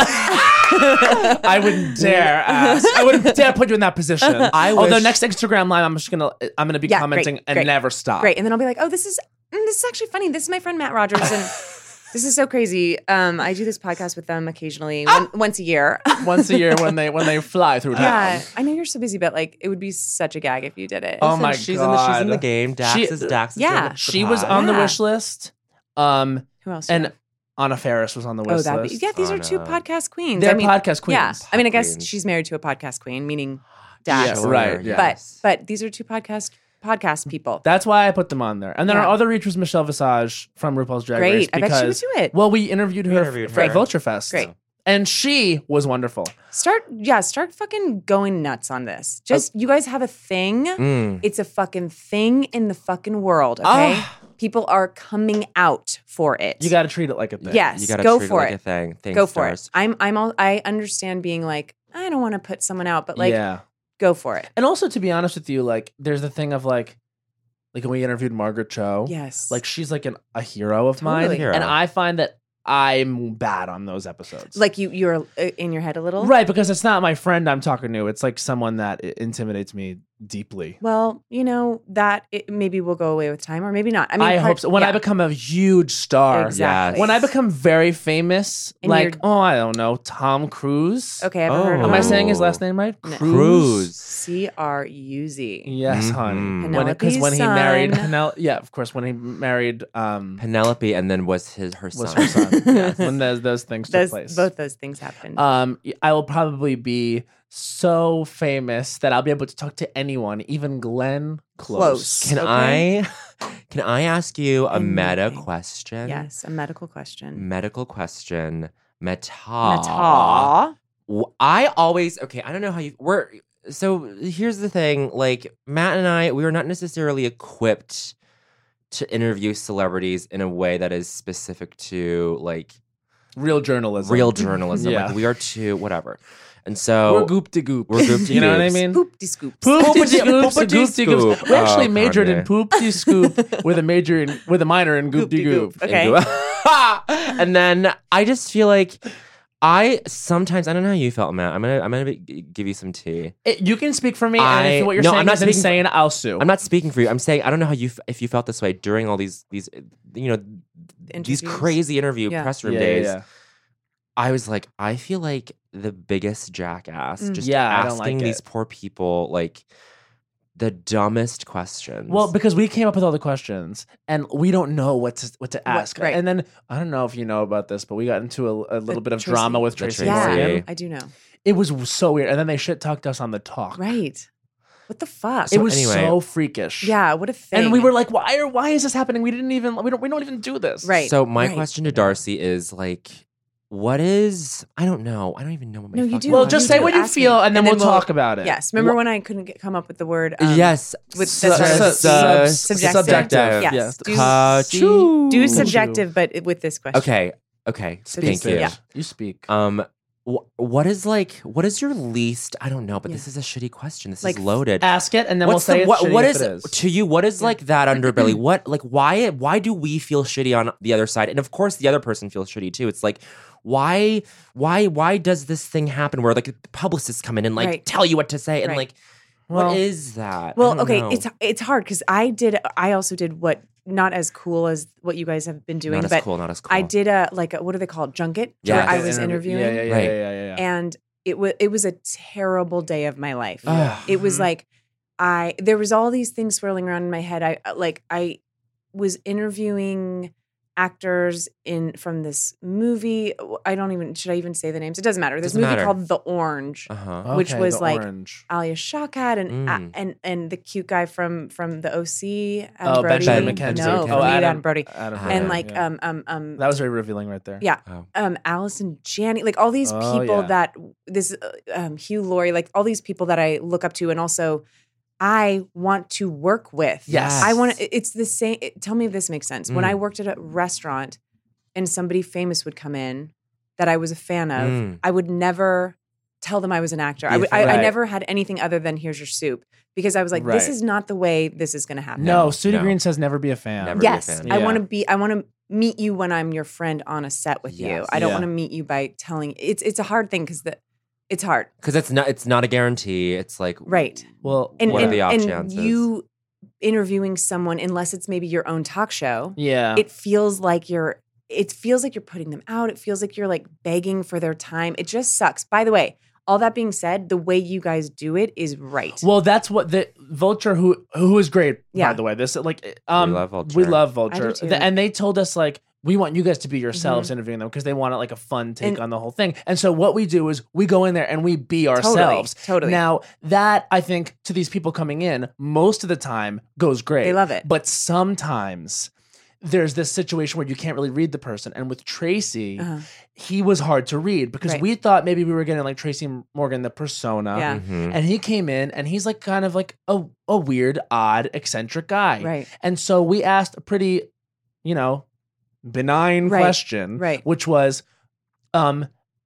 I wouldn't dare ask. I wouldn't dare put you in that position. I Although wish- next Instagram live, I'm just gonna I'm gonna be Yeah, great, commenting and great. never stop. Great. And then I'll be like, oh, this is mm, this is actually funny. This is my friend Matt Rogers, and this is so crazy. Um, I do this podcast with them occasionally, one, once a year. Once a year when they when they fly through town. Yeah, I know you're so busy, but like, it would be such a gag if you did it. Oh Listen, my she's In the, she's in the God. game. Dax She- is Dax. Is Yeah. doing the She was pod. on the Yeah. wish list. Um, Who else? do you and have? Anna Faris was on the wish oh, that be, list. yeah. These Oh, are two no. podcast queens. They're I mean, podcast queens. yeah. I mean, I guess Queens. she's married to a podcast queen, meaning Dax. Yeah, right, yeah. But yes. but these are two podcast podcast people. That's why I put them on there. And then Yeah. our other reach was Michelle Visage from RuPaul's Drag Race. Great. I bet she would because- do it. Well, we interviewed her We interviewed for her. at Vulture Fest. Great. And she was wonderful. Start yeah. Start fucking going nuts on this. Just you guys have a thing. Mm. It's a fucking thing in the fucking world. Okay, Ah. people are coming out for it. You got to treat it like a thing. yes, You gotta go treat for it like it. a thing. Thanks, Go for stars. it. I'm I'm all I understand being like I don't want to put someone out, but like yeah. go for it. And also, to be honest with you, like, there's the thing of like, like when we interviewed Margaret Cho, Yes, like she's like an, a hero of mine, Totally. Hero. and I find that I'm bad on those episodes. like you you're uh, in your head a little. right, because it's not my friend I'm talking to; it's like someone that i- intimidates me deeply. Well, you know that it, maybe will go away with time, or maybe not. I I, mean, part- hope so. When I yeah, become a huge star, exactly. when I become very famous, And like you're- oh, I don't know, Tom Cruise. okay, I haven't heard of Am I him. saying his last name right? No. Cruz. C R U Z. Yes, Mhm. honey. When because Penelope's when he married son. Penel, yeah, of course, when he married um Penelope, and then was his her was son. her son. Yes, when those those things took Those, place. both those things happened. Um, I will probably be so famous that I'll be able to talk to anyone, even Glenn Close. Close. Can Okay. I can I ask you a meta Anything. question? yes, a medical question. Medical question. Meta. Meta. W- I always okay. I don't know how you we're. So here's the thing. Like Matt and I, we were not necessarily equipped to interview celebrities in a way that is specific to like Real journalism. real journalism. Yeah. Like we are too whatever. And so We're goop de goop. We're goop de You know what I goops. mean? Poop de scoops. Poop de Poop de- scoops, poop de goop de goops. scoop. We actually Oh, majored in Kanye. poop de scoop with a major in with a minor in goop de Goop-de-goop. goop. Okay. And, and then I just feel like I sometimes I don't know how you felt, Matt. I'm gonna I'm gonna be, give you some tea. It- you can speak for me, I- and if what you're no, saying I'm not is speaking insane, I'll sue. I'm not speaking for you. I'm saying I don't know how you f- if you felt this way during all these these you know these Interviews. crazy interview Yeah. press room Yeah, yeah, days. yeah. I was like, I feel like the biggest jackass Mm. just Yeah, I asking don't like these it. poor people like the dumbest questions. Well, because we came up with all the questions, and we don't know what to what to ask. right. And then I don't know if you know about this, but we got into a, a little bit of Tracy- drama with The Tracy Tracy. Morgan. Yeah, Morgan. I do know. It was so weird, and then they shit talked us on the talk. Right. What the fuck? It So was anyway- so freakish. yeah, what a thing. And we were like, why are why is this happening? We didn't even we don't we don't even do this. Right. So my right. question to Darcy is like, what is I don't know. I don't even know what my No, you fucking do. Well, You just do. say what you Ask me. feel, and then And we'll then we'll- talk about it. Yes. Remember Wha- when I couldn't get, come up with the word? Um, yes, with su- that started with su- sub- su- subjective. subjective. Yes. Yes. Do, Uh, See- choo. do Ooh. subjective, but with this question. Okay, okay. So Thank just- you. yeah. You speak. Um, wh- what is like? What is your least? I don't know, but Yeah. this is a shitty question. This Like, is loaded. Ask it, and then What's we'll say the, it's what? shitty What if is, it is. to you? What is like that underbelly? What like why? Why do we feel shitty on the other side? And of course, the other person feels shitty too. It's like. Why, why, why does this thing happen where like publicists come in and like Right. tell you what to say and Right. like, Well- what is that? I Well, don't okay, know. it's it's hard because I did. I also did what not as cool as what you guys have been doing, not as but cool, not as cool. I did a like a, what do they call it? Junket? Yeah. Where I Junket was Interview- interviewing, Yeah, yeah, yeah, Right. yeah, yeah, yeah, yeah. and it was it was a terrible day of my life. Ugh. It was Mhm. like I there was all these things swirling around in my head. I like I was interviewing actors in from this movie. I don't even should I even say the names? It doesn't matter. There's Doesn't a movie matter. called The Orange, Uh-huh. which Okay, was the like orange. Alia Shawkat and Mm. and and the cute guy from from the O C. Adam Oh, Brody. Ben Ben McKenzie. No, Oh, from Adam- Adam Brody. Adam And, Brody, And like yeah. um um um that was very revealing right there. yeah. Oh. um Allison Janney, like all these Oh, people yeah. that this uh, um Hugh Laurie, like all these people that I look up to, and also I want to work with. Yes. I want to. It's the same. it- tell me if this makes sense. When Mm. I worked at a restaurant, and somebody famous would come in that I was a fan of, Mm. I would never tell them I was an actor. I, Yeah, would, I, I right. never had anything other than here's your soup because I was like, this Right. is not the way this is going to happen. No, No, Sudie no. Green says never be a fan. Never be a Yes, fan. I Yeah. want to be. I want to meet you when I'm your friend on a set with you. Yes. I don't Yeah. want to meet you by telling. It's it's a hard thing because the it's hard, Because it's not it's not a guarantee. It's like right? Well, And What are and, the off and chances? you interviewing someone, unless it's maybe your own talk show, yeah. it feels like you're. It feels like you're putting them out. It feels like you're like begging for their time. It just sucks. By the way, all that being said, the way you guys do it is right. Well, that's what the Vulture, who who is great, by Yeah. the way. This like um, love Vulture. We love Vulture, I do too. The- and they told us like we want you guys to be yourselves interviewing them because they want like a fun take And- on the whole thing. And so what we do is we go in there and we be ourselves. totally. Now that I think to these people coming in, most of the time goes great. They love it. But sometimes there's this situation where you can't really read the person. And with Tracy, Uh-huh. he was hard to read because Right. we thought maybe we were getting like Tracy Morgan, the persona. Yeah. Mhm. And he came in and he's like kind of like a, a weird, odd, eccentric guy. Right. And so we asked a pretty, you know, benign Right. question, Right. which was um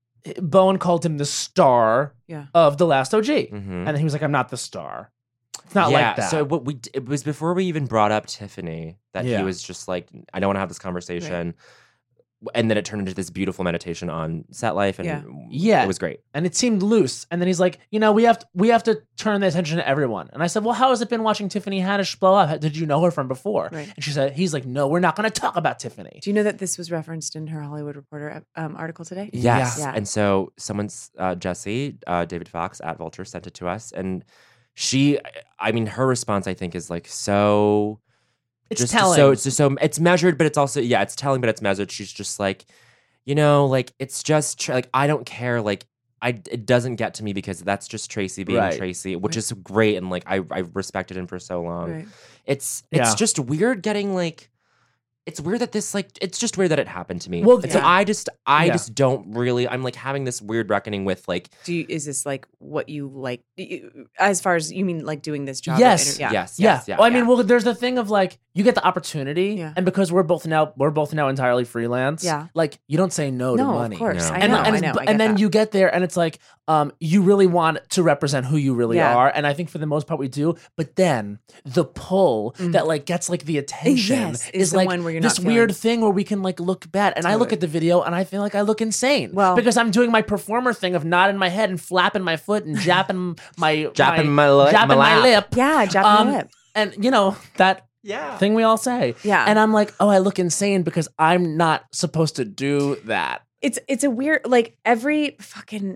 Bowen called him the star Yeah. of The Last O G. Mhm. And he was like, I'm not the star. It's not yeah, like that. So what we it was before we even brought up Tiffany that Yeah. he was just like, I don't want to have this conversation. And then it turned into this beautiful meditation on set life, and Yeah. Yeah. it was great. and it seemed loose. And then he's like, you know, we have to, we have to turn the attention to everyone. And I said, well, how has it been watching Tiffany Haddish blow up? Did you know her from before? Right. And she said, he's like, no, we're not going to talk about Tiffany. Do you know that this was referenced in her Hollywood Reporter um, article today? Yes. Yeah. And so someone's uh, Jesse, uh, David Fox at Vulture sent it to us, and she, I mean, her response I think is like so. It's just telling. So it's just so it's measured, but it's also yeah, it's telling, but it's measured. She's just like, you know, like it's just tr- like I don't care, like. I, it doesn't get to me because that's just Tracy being Right. Tracy, which Right. is great, and like I I respected him for so long. Right. It's it's Yeah. just weird getting like it's weird that this like it's just weird that it happened to me. Well, and so yeah. I just I Yeah. just don't really I'm like having this weird reckoning with like Do you, is this like what you like? you- As far as you mean, like doing this job? or Yes. inter- yeah. yes, Yeah. yes, yeah. Well, I mean, yeah. well, there's the thing of like you get the opportunity, Yeah. and because we're both now we're both now entirely freelance. Yeah. Like you don't say no, to No, money. of course. No. I And, know. and, I it's- know. I and get then that. you get there, and it's like, um, you really want to represent who you really Yeah. are, and I think for the most part we do. But then the pull that like gets like the attention Mm. Yes, is is the like one where you're this not weird feeling- thing where we can like look bad, and I look Totally. at the video and I feel like I look insane. Well- because I'm doing my performer thing of nodding my head and flapping my foot and japping my Japping my lip- japping my my lap. lip. Yeah, Japanese Um, lip. And you know that yeah. thing we all say. Yeah. And I'm like, oh, I look insane because I'm not supposed to do that. It's it's a weird like every fucking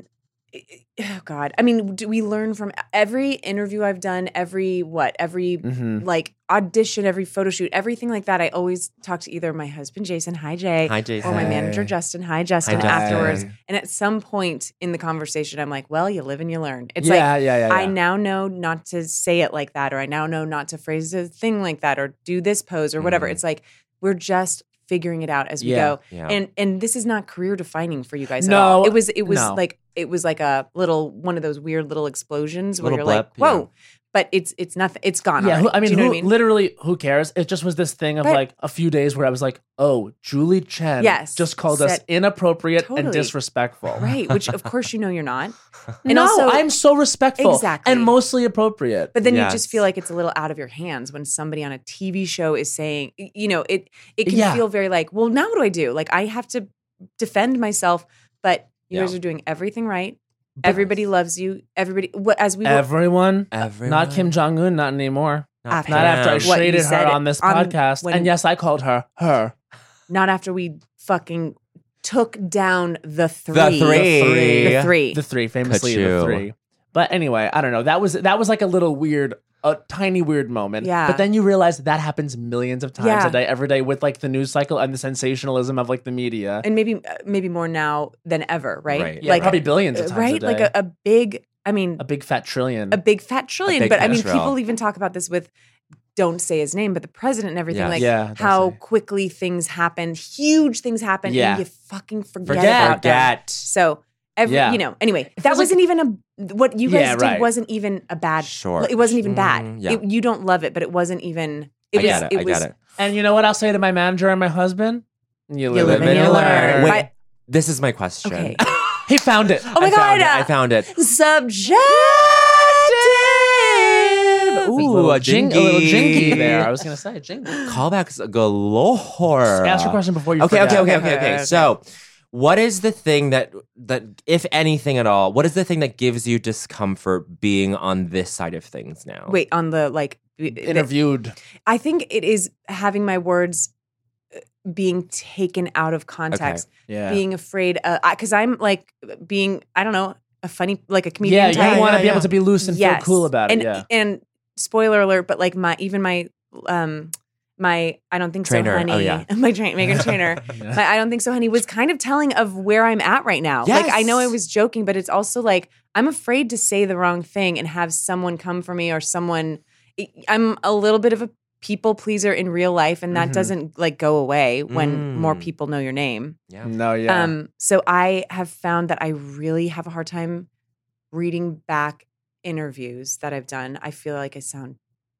oh god. I mean, do we learn from every interview I've done, every what, every Mhm. like audition, every photo shoot, everything like that. I always talk to either my husband Jason, hi Jay, Hi, Jason. or my manager Hey. Justin, hi Justin, Justin. afterwards. And at some point in the conversation, I'm like, well, you live and you learn. It's yeah, like yeah, yeah, I yeah. now know not to say it like that, or I now know not to phrase a thing like that, or do this pose or whatever. Mhm. It's like we're just figuring it out as we Yeah. go. Yeah. And and this is not career defining for you guys at No, all. It was it was no. like it was like a little one of those weird little explosions where Little you're blip, like, whoa. But it's it's nothing. It's gone. Yeah, who, already. I mean, Do you know who, what I mean? literally, who cares? It just was this thing of But- like a few days where I was like, oh, Julie Chen Yes, just called us said- inappropriate and Totally. disrespectful. Right, which of course you know you're not. And And also- I'm so respectful Exactly. and mostly appropriate. But then you Yes. just feel like it's a little out of your hands when somebody on a T V show is saying, y- you know, it it can Yeah. feel very like, well, now what do I do? Like I have to defend myself, but you Yeah. guys are doing everything right. But- Everybody loves you. Everybody, what as we were, Everyone, Everyone. not Kim Jong Un, not anymore. After- Not after I What, you shaded her said on this on- podcast. when- and yes, I called her her. not after we fucking took down the three, The three. the three. The three, famously the Ka-choo. three. But anyway, I don't know. That was that was like a little weird, a tiny weird moment. Yeah. But then you realize that happens millions of times Yeah. a day, every day, with like the news cycle and the sensationalism of like the media. and maybe uh, maybe more now than ever, right? Right. Yeah, Like probably billions of uh, times right, a day. like a, a big. I mean, a big fat trillion. a big fat trillion. big But I fat mean, trill. people even talk about this with, don't say his name, but the president and everything. Yes. Like Yeah, don't how say. quickly things happen, huge things happen, Yeah. and you fucking forget, Forget. about them. Forget. So every, Yeah. you know, anyway, that feels like- wasn't even a what you guys Yeah, did right. wasn't even a bad. Sure. It wasn't even bad. Mm, yeah. It- you don't love it, but it wasn't even. It I was. get it. I was. get it. And you know what I'll say to my manager and my husband? You live, live and and you you learn. learn. Wait, My- this is my question. Okay. He found it. Oh my I found God, it. I uh, found it. Subjective. Ooh, Ooh, a, a jing- a little jingy. jinky there. I was gonna say jingle. Callbacks galore. Ask your question before you. Okay, forget. okay, okay, okay, okay. Okay. So, what is the thing that that, if anything at all, what is the thing that gives you discomfort being on this side of things now? Wait, on the like the- Interviewed. I think it is having my words uh, being taken out of context, Yeah. being afraid, because I'm like being, I don't know, a funny, like a comedian yeah, you type. want to yeah, be yeah. able to be loose and Yes. feel cool about and, it. Yeah. And spoiler alert, but like my, even my, um, my, I don't think Trainer. so, honey. Oh, yeah. My train, Megan Trainer. My I don't think so, honey was kind of telling of where I'm at right now. Like I know I Yes. was joking, but it's also like I'm afraid to say the wrong thing and have someone come for me or someone. I'm a little bit of a people pleaser in real life, and that Mhm. doesn't like go away when more Mm. people know your name. Yeah. No, yeah. Um, so I have found that I really have a hard time reading back interviews that I've done. I feel like I sound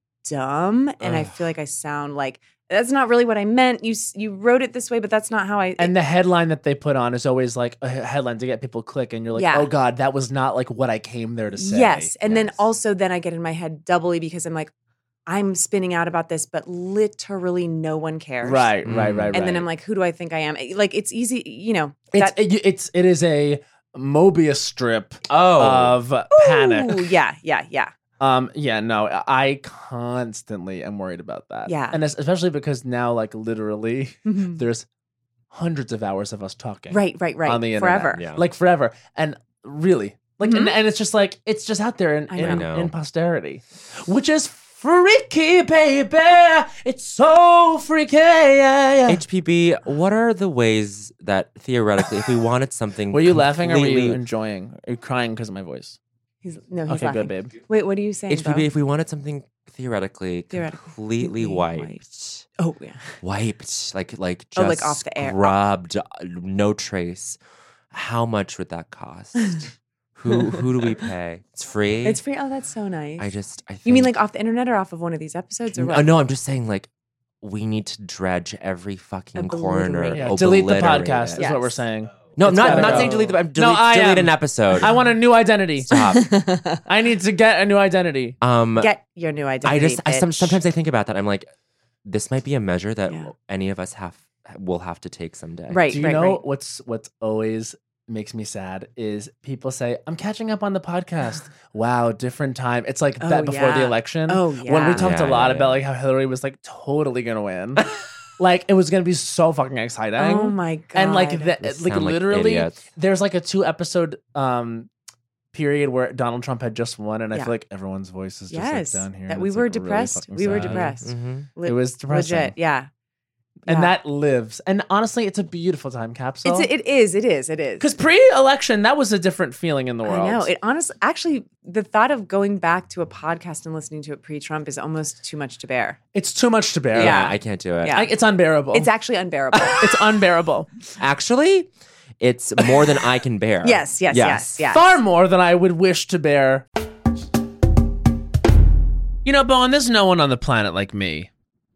dumb, and I Ugh. feel like I sound like that's not really what I meant. You s- you wrote it this way, but that's not how I. and the headline that they put on is always like a he- headline to get people click, and you're like, Yeah. oh god, that was not like what I came there to say. yes, and then Yes. also then I get in my head doubly because I'm like, I'm spinning out about this, but literally no one cares. Right, right, Mm. right, right. And then I'm like, who do I think I am? Like it's easy, you know. it's that- it, it's it is a Mobius strip Oh. of panic. Ooh, yeah, yeah, yeah. Um, yeah, no, I constantly am worried about that. Yeah. and es- especially because now, like, literally, Mhm. there's hundreds of hours of us talking, Right, right, right. on the internet. Forever. Yeah. like forever, and really, like, and, Mhm. and it's just like it's just out there in I in, know. in posterity, which is freaky, baby. It's so freaky. Yeah, yeah. H P B, what are the ways that theoretically, if we wanted something, Were you laughing or were you completely- enjoying? Are you crying because of my voice? He's, no, he's Okay, laughing. good, babe. Wait, what are you saying? H P B, Bo? if we wanted something theoretically, Theoretically completely completely white, white. Oh yeah. wiped, like like just Oh, like off the air. scrubbed, uh, no trace. How much would that cost? who who do we pay? It's free. It's free. Oh, that's so nice. I just I think, You mean like off the internet or off of one of these episodes or no, what? no, I'm just saying like we need to dredge every fucking corner. Obliterate. Yeah, delete the obliterate podcast it. is what we're Yes. saying. No, I'm It's not. gotta I'm not go. saying delete the. I'm No, delete, I delete am. an episode. I want a new identity. Stop. I need to get a new identity. Um, Get your new identity. I just I, some, bitch. sometimes I think about that. I'm like, this might be a measure that Yeah. any of us have will have to take someday. Right. Do you right, know right. what's what's always makes me sad is people say, I'm catching up on the podcast. Wow, different time. It's like Oh, that before the yeah. election. Oh, When we yeah. talked Yeah, a lot yeah, about yeah. like how Hillary was like totally gonna win. Like it was gonna be so fucking exciting. Oh my god. And like that, We like sound like literally, idiots. there's like a two episode um period where Donald Trump had just won, and I Yeah. feel like everyone's voice is just Yes. like down here. That and we it's, were like, really depressed. fucking We were sad. depressed. Mhm. Le- It was depressing. Legit. Yeah. And Yeah. that lives. And honestly, it's a beautiful time capsule. It's it is it is it is. Because pre-election, that was a different feeling in the world. I know. It honestly, actually, the thought of going back to a podcast and listening to it pre-Trump is almost too much to bear. It's too much to bear. Yeah, Yeah. I can't do it. Yeah. I- it's unbearable. It's actually unbearable. it's unbearable. Actually, it's more than I can bear. yes, yes, yes, yes. Far more than I would wish to bear. You know, Bowen, there's no one on the planet like me.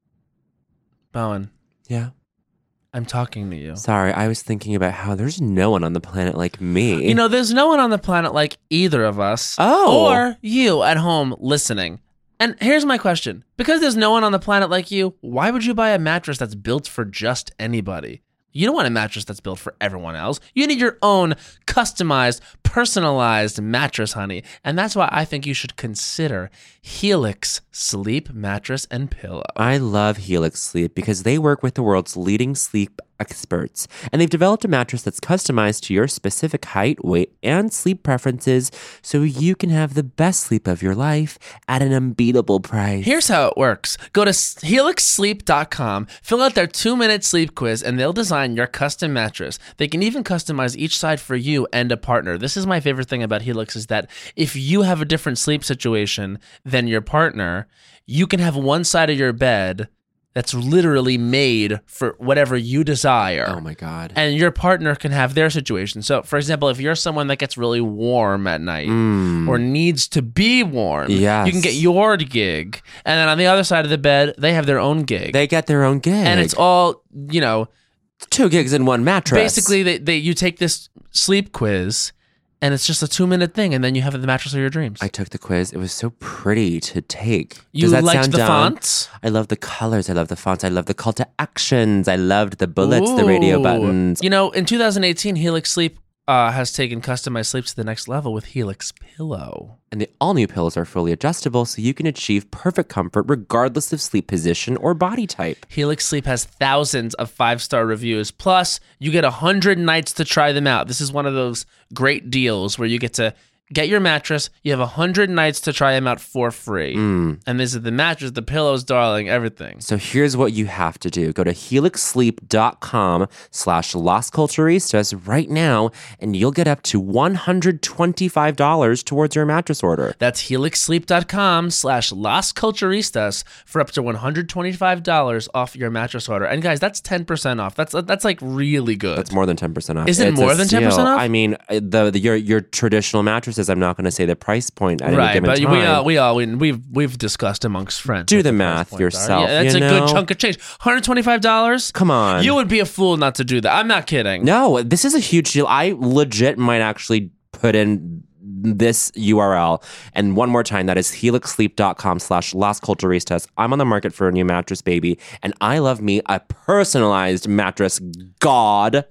Bowen, Yeah. I'm talking to you. Sorry, I was thinking about how there's no one on the planet like me. You know, there's no one on the planet like either of us. Oh. Or you at home listening. And here's my question. Because there's no one on the planet like you, why would you buy a mattress that's built for just anybody? You don't want a mattress that's built for everyone else. You need your own customized, personalized mattress, honey. And that's why I think you should consider Helix Sleep Mattress and Pillow. I love Helix Sleep because they work with the world's leading sleep experts, and they've developed a mattress that's customized to your specific height, weight, and sleep preferences so you can have the best sleep of your life at an unbeatable price. Here's how it works. Go to helix sleep dot com, fill out their two-minute sleep quiz, and they'll design your custom mattress. They can even customize each side for you and a partner. This is my favorite thing about Helix is that if you have a different sleep situation than your partner, you can have one side of your bed that's literally made for whatever you desire. Oh my God. And your partner can have their situation. So, for example, if you're someone that gets really warm at night Mm. or needs to be warm, Yes. you can get your gig. And then on the other side of the bed, they have their own gig. They get their own gig. and it's all, you know, two gigs in one mattress. basically they, they you take this sleep quiz and it's just a two minute thing, and then you have the mattress of your dreams. I took the quiz. It was so pretty to take. you Does that liked sound the dumb? fonts? I love the colors. I love the fonts. I love the call to actions. I loved the bullets, the radio Ooh. buttons. You know, in two thousand eighteen, Helix Sleep uh, has taken customized sleep to the next level with Helix Pillow. And the all new pillows are fully adjustable so you can achieve perfect comfort regardless of sleep position or body type. Helix Sleep has thousands of five-star reviews. Plus, you get one hundred nights to try them out. This is one of those great deals where you get to get your mattress. You have one hundred nights to try them out for free. Mm. And this is the mattress, the pillows, darling, everything. So here's what you have to do. Go to helixsleep.com slash Las Culturistas right now, and you'll get up to one hundred twenty-five dollars towards your mattress order. That's helixsleep.com slash Las Culturistas for up to one hundred twenty-five dollars off your mattress order. And guys, that's ten percent off. That's that's like really good. That's more than ten percent off. Is it It's a more than ten percent steal. off? I mean, uh, the, the your your traditional mattresses, I'm not going to say the price point at any right, given but time. we all we all we, we've we've discussed amongst friends. Do what the price math points are. yourself, Yeah, that's you a know? good chunk of change. one hundred twenty-five dollars? Come on. You would be a fool not to do that. I'm not kidding. No, this is a huge deal. I legit might actually put in this U R L. And one more time, that is helixsleep.com slash Las Culturistas. I'm on the market for a new mattress, baby. And I love me a personalized mattress. God.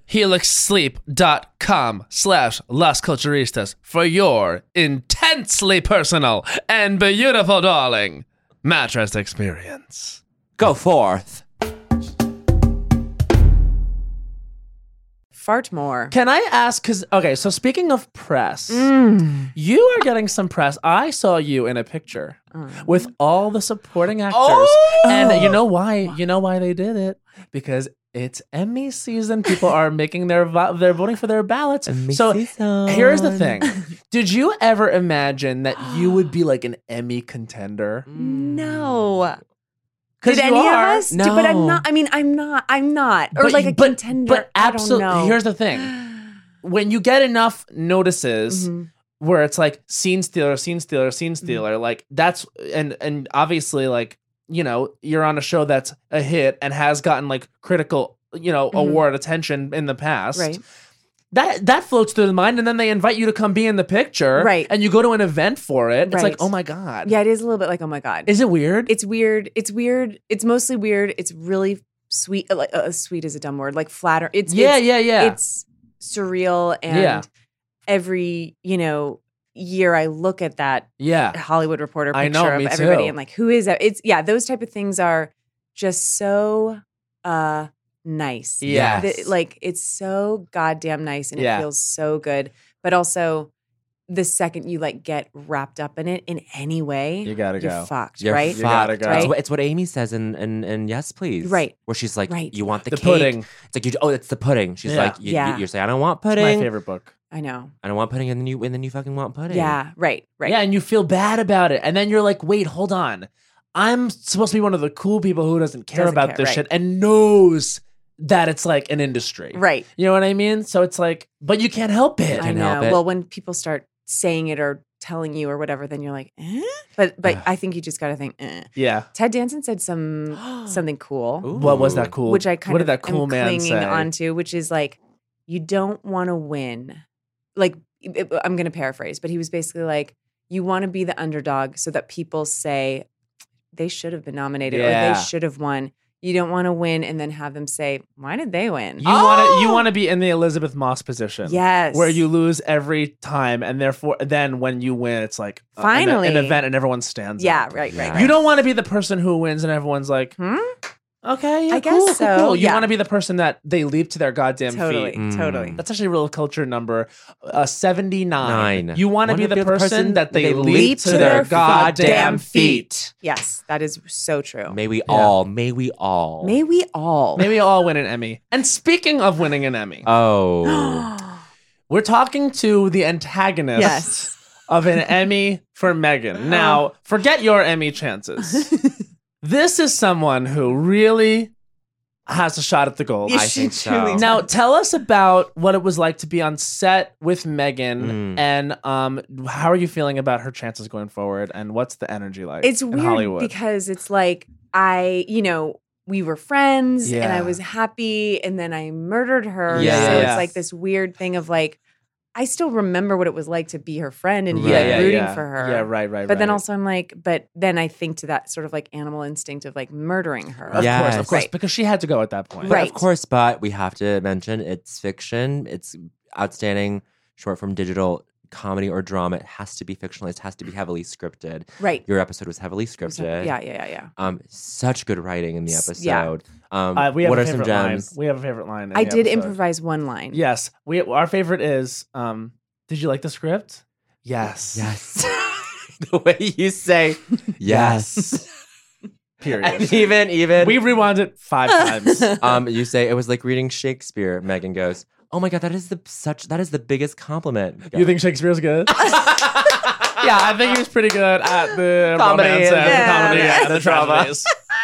helixsleep.com slash Las Culturistas for your intensely personal and beautiful, darling, mattress experience. Go forth. Fart more. Can I ask, because, okay, so speaking of press, Mm. you are getting some press. I saw you in a picture Mm. with all the supporting actors. Oh! And you know why? You know why they did it? Because it's Emmy season. People are making their, vo- they're voting for their ballots. Emmy so season. here's the thing. Did you ever imagine that you would be like an Emmy contender? No. 'Cause Did you any are. of us? Do- But I'm No. not. I mean, I'm not. I'm not. Or But- like a but- contender. But I don't absolutely, know. here's the thing: when you get enough notices. Mhm. Where it's like scene stealer, scene stealer, scene Mm-hmm. stealer, like that's and and obviously like you know you're on a show that's a hit and has gotten like critical you know Mhm. award attention in the past, Right. That that floats through the mind, and then they invite you to come be in the picture, Right. And you go to an event for it. It's Right. like, oh my god, Yeah, it is a little bit like, oh my God. is it weird? It's weird. It's weird. It's mostly weird. It's really sweet. Like uh, sweet is a dumb word. Like flatter. It's yeah, it's, yeah, yeah, It's surreal. And Yeah. every you know year I look at that yeah. Hollywood Reporter I picture know, of me everybody too. and like who is that? It's yeah. Those type of things are just so uh nice. Yes. The- like it's so goddamn nice and Yeah. it feels so good. But also, the second you like get wrapped up in it in any way, You gotta you're go. fucked, You're right? You gotta fucked. go. It's, Right? what, it's what Amy says in, in, in Yes Please. Right. Where she's like, Right. you want the, The cake. pudding. It's like, you, oh, it's the pudding. She's Yeah. like, you, Yeah. you, you say, I don't want It's my pudding. favorite book. I know. I don't want pudding. And then you, and then you fucking want pudding. Yeah. Right. Right. Yeah, and you feel bad about it. And then you're like, wait, hold on. I'm supposed to be one of the cool people who doesn't care Doesn't about care, this right. shit and knows that it's like an industry. Right. You know what I mean? So it's like, but you can't help it. You I can't know. help it. Well, when people start saying it or telling you or whatever, then you're like, eh? But but I think you just got to think, eh. Yeah. Ted Danson said some something cool, Ooh. What was that cool? which I kind what of did that cool am man clinging say? onto, which is like, you don't want to win. Like, it- I'm going to paraphrase, but he was basically like, you want to be the underdog so that people say they should have been nominated or Yeah. they should have won. You don't want to win and then have them say, why did they win? You want to you Oh! want to be in the Elizabeth Moss position. Yes. Where you lose every time and therefore then when you win it's like uh, an- Finally. an, event and everyone stands Yeah, up. right, right, Yeah. right. You don't want to be the person who wins and everyone's like, Hmm? okay, yeah, I cool, guess cool, so, cool. You yeah. want to be the person that they leap to their goddamn Totally, feet. Mm. totally. That's actually a real culture number. Uh, seventy-nine. Nine. You want to Wanna be the person, that they, leap, leap to their goddamn feet. Yes, that is so true. May we all, may we all. May we all. Maybe all win an Emmy. And speaking of winning an Emmy, Oh. we're talking to the antagonist Yes. of an Emmy for Megan. Now, forget your Emmy chances. This is someone who really has a shot at the gold. I think so. Now, tell us about what it was like to be on set with Megan, Mm. and um, how are you feeling about her chances going forward, and what's the energy like It's in weird Hollywood? because it's like I, you know, we were friends and I Yeah. was happy and then I murdered her. Yeah. So Yeah. it's like this weird thing of like, I still remember what it was like to be her friend and be Right. like yeah, rooting yeah. for her. Yeah, right, right. But then right. also I'm like, but then I think to that sort of like animal instinct of like murdering her. of course, Yes. of course, Right. because she had to go at that point. But Right. of course, but we have to mention it's fiction. It's outstanding short form digital comedy or drama. It has to be fictional. It has to be heavily scripted. Right. Your episode was heavily So- scripted. yeah, yeah, yeah, yeah. Um, such good writing in the S- episode. yeah. Um, Uh, we have what a are some favorite line. gems? We have a favorite line. in I the did episode. improvise one line. Yes, we. Our favorite is. Um, did you like the script? Yes. Yes. The way you say yes. Period. And even even we rewound it five times. um, you say it was like reading Shakespeare. Megan goes, "Oh my god, that is the such that is the biggest compliment." You think Shakespeare's good? Yeah, I think he was pretty good at the Comedy romance and and- the Yeah, comedy yeah. and the Drama. tragedies.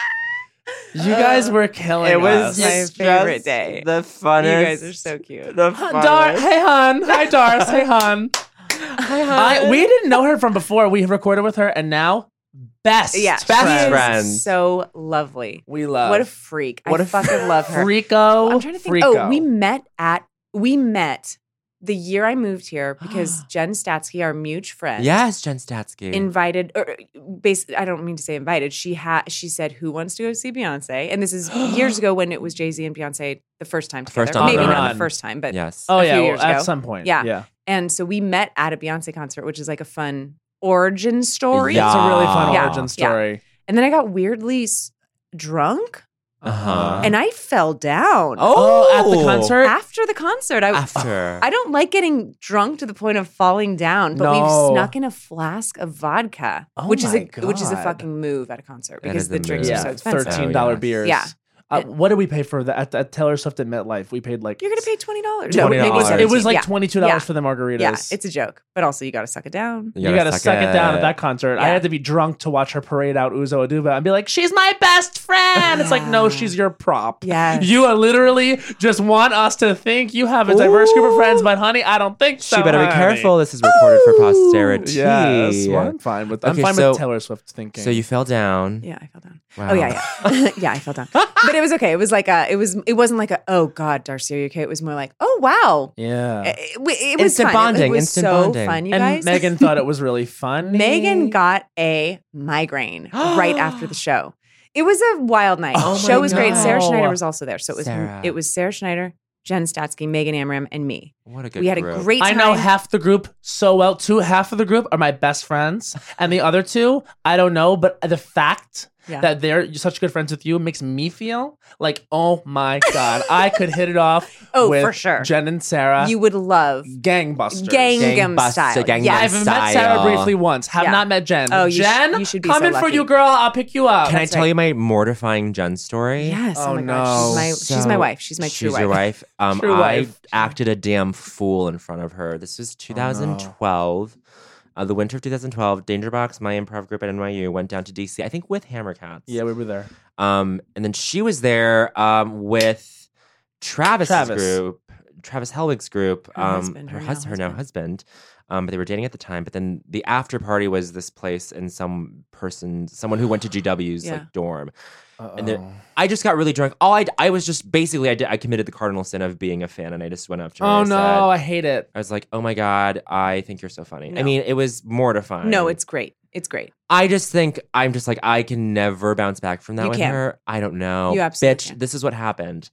You guys were killing it was us. My just favorite day. The You funnest. guys are so cute. The Dar- funnest. hey, hon. Hi, Doris. Hey, hon. Hi, I, we didn't know her from before. We recorded with her, and now best Yeah, Best she is friends. so lovely. We love. What a freak! What I a fucking love her. Freako. I'm trying to think. Freako. Oh, we met at we met the year I moved here because Jen Statsky, our mutual friend, Yes, Jen Statsky. invited or basically I don't mean to say invited. She had she said, "Who wants to go see Beyonce?" And this is years ago when it was Jay-Z and Beyonce the first time together. First time Maybe on the not run. the first time, but yes. Oh a yeah, few well, years at ago. some point. Yeah. yeah. and so we met at a Beyonce concert, which is like a fun origin story. Yeah. It's a really fun Yeah. origin story. And then I got weirdly s- drunk Uh-huh. and I fell down Oh, at the concert. after the concert. I After. I don't like getting drunk to the point of falling down, but No. we've snuck in a flask of vodka, Oh which is my a which is a God. fucking move at a concert That because is the a drinks move. are Yeah, so expensive. thirteen dollar Oh, yes. beers. Yeah. Uh, what did we pay for that at, at Taylor Swift at MetLife? We paid like You're gonna pay twenty dollars. $20. It was, it was like yeah. twenty two dollars Yeah. for the margaritas. Yeah, it's a joke. but also you got to suck it down. You gotta, suck, it down at that concert. I Yeah. had to be drunk to watch her parade out Uzo Aduba and be like, she's my best friend. It's like, no, she's your prop. Yes. You are literally just want us to think you have a diverse group of friends, but honey, I don't think so. She better be honey. careful. This is recorded for posterity. Yes, well, I'm fine with I'm Okay, fine so- with Taylor Swift thinking. So you fell down. Yeah, I fell down. Wow. Oh yeah, yeah, yeah. I fell down, but it was okay. It was like a. It was. It wasn't like a. Oh God, Darcy, are you okay? It was more like, oh wow. yeah. It, it, it was Instant fun. bonding, It was instant so bonding. fun, you and guys. Megan thought it was really fun. Megan got a migraine right after the show. It was a wild night. Oh the my show was great. Sarah God. Schneider was also there, so it was Sarah. it was Sarah Schneider, Jen Statsky, Megan Amram, and me. What a good We had group. a great I time. know half the group so well. Two half of the group are my best friends, and the other two I don't know. But the fact Yeah. that they're such good friends with you makes me feel like, oh my god, I could hit it off. Oh, with for sure. Jen and Sarah, You would love gangbusters. Gangnam Gangbusters, style. Gangnam Yeah. I've met Sarah briefly once. Have Yeah. not met Jen. Oh, you sh- Jen, you should be coming so for lucky. you, girl. I'll pick you up. Can I That's tell right. you my mortifying Jen story? Yes. Oh, Oh, my no. gosh. She's my, she's my So- wife. She's my true She's wife. your wife. Um, True I wife. acted a damn fool in front of her. This was twenty twelve. Uh, the winter of twenty twelve, Danger Box, my improv group at N Y U, went down to D C, I think with Hammercats. Yeah, we were there. Um, and then she was there um, with Travis's Travis. group, Travis Helwig's group, Her um, husband, her, her hus- now her now husband. Um, but they were dating at the time. But then the after party was this place in some person, someone who went to G W's Yeah. like dorm. Uh-oh. And there, I just got really drunk. All I, I was just basically I did I committed the cardinal sin of being a fan, and I just went up to her. oh and no, I, said, I hate it. I was like, oh my god, I think you're so funny. I No. mean, it was mortifying. No, it's great. It's great. I just think I'm just like I can never bounce back from that You with can't. her. I don't know. You absolutely Bitch, can't. this is what happened.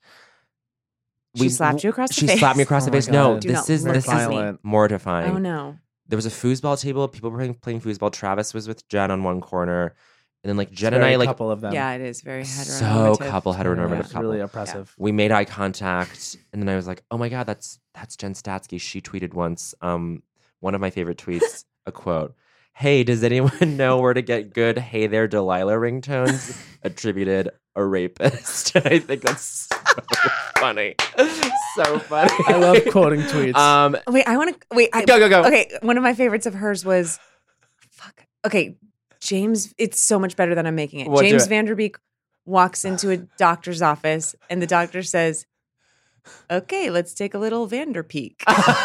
She slapped you across the she face? slapped me across Oh the my face. No, God. Do this not is look this at is me. violent. mortifying. Oh no. There was a foosball table. People were playing, playing foosball. Travis was with Jen on one corner, and then like Jen It's and very I like couple of them. Yeah, it is very so heteronormative. couple heteronormative Yeah, couple. it's really oppressive. We made eye contact, and then I was like, "Oh my god, that's that's Jen Statsky." She tweeted once, um, one of my favorite tweets, a quote: "Hey, does anyone know where to get good 'Hey There Delilah' ringtones?" Attributed a rapist. I think that's so funny, so funny. I love quoting tweets. Um, Wait, I want to wait. I, go go go. Okay, one of my favorites of hers was, fuck. Okay, James. It's so much better than I'm making it. What, do James it. Vanderbeek walks into a doctor's office, and the doctor says, "Okay, let's take a little Vanderpeek."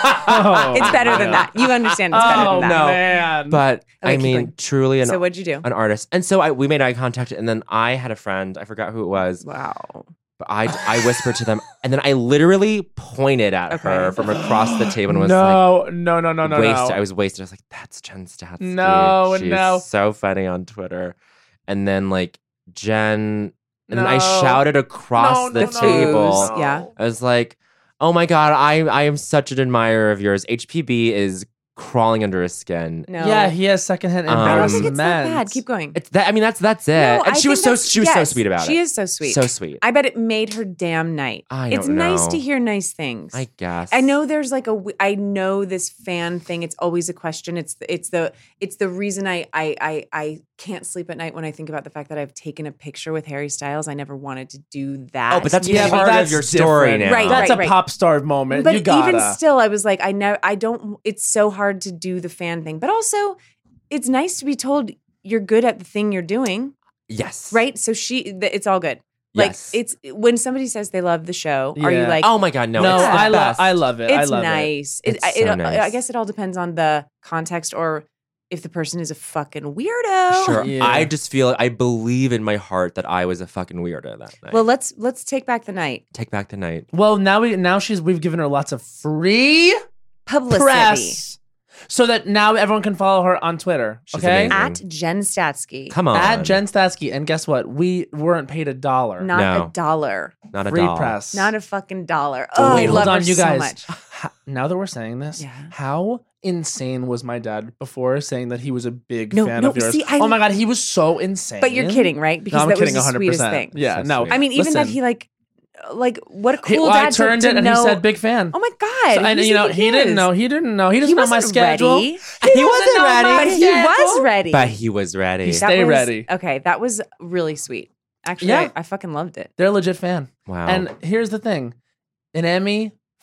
Oh, It's better than yeah. that. You understand? It's better Oh than that. no. man. But Okay, I keep mean, going. truly an So what'd you do? an artist. And so I we made eye contact, and then I had a friend. I forgot who it was. Wow. But I, I whispered to them, and then I literally pointed at Okay. her from across the table and was no, no, no, no, like, no, wasted. no. I was wasted. I was like, that's Jen Statsky. No, She's no. so funny on Twitter. And then like Jen, and then I No. shouted across No, the no, no, table. no. Yeah. I was like, oh my God, I, I am such an admirer of yours. H P B is crawling under his skin. No. Yeah, he has secondhand Um, I don't think embarrassment. it's that bad. Keep going. It's that I mean that's that's it. No, and I she was think so that's- she was so yes, sweet about she it. is so sweet. So sweet. I bet it made her damn night. I It's don't nice know. to hear nice things. I guess. I know there's like a w- I know this fan thing. It's always a question. It's the, it's the it's the reason I I I I can't sleep at night when I think about the fact that I've taken a picture with Harry Styles. I never wanted to do that. Oh, but that's Yeah, part but of that's your story different. now. Right, That's right, a right. pop star moment. But you gotta. even still, I was like, I know I don't. It's so hard to do the fan thing. But also, it's nice to be told you're good at the thing you're doing, Yes. right? So she, th- it's all good. Like Yes. it's when somebody says they love the show. Are you Yeah. like, Oh my God, no. no, it's the I love. best. I love it. I it's love it. nice. It, It's I- it, so nice. I guess it all depends on the context or if the person is a fucking weirdo. Sure. Yeah. I just feel I believe in my heart that I was a fucking weirdo that night. Well, let's let's take back the night. take back the night. Well, now we now she's we've given her lots of free Publicity. press, so that now everyone can follow her on Twitter. She's okay, amazing. At Jen Statsky. Come on. at Jen Statsky, and guess what? We weren't paid a dollar. Not No. a dollar. Not a free doll. press. Not a fucking dollar. Oh, Oh, wait, I hold love on, her you so guys. much. How- now that we're saying this, Yeah. how insane was my dad before saying that he was a big No, fan no, of yours? see, I- oh my God, he was so insane. But you're kidding, right? No, Because I'm that kidding was the one hundred sweetest percent. thing. Yeah, So no. sweet. I mean, even that listen. he like, like what a He- cool well, dad I turned to, it to and know. he said big fan. Oh my God. So, and who you know, does he he didn't think know. is? He didn't know. He He doesn't know my wasn't schedule. ready. He wasn't know my ready. But he was schedule. ready. But he was ready. He's- That Stay was- ready. Okay, that was really sweet. Actually, Yeah. I, I fucking loved it. They're a legit fan. Wow. And here's the thing: an Emmy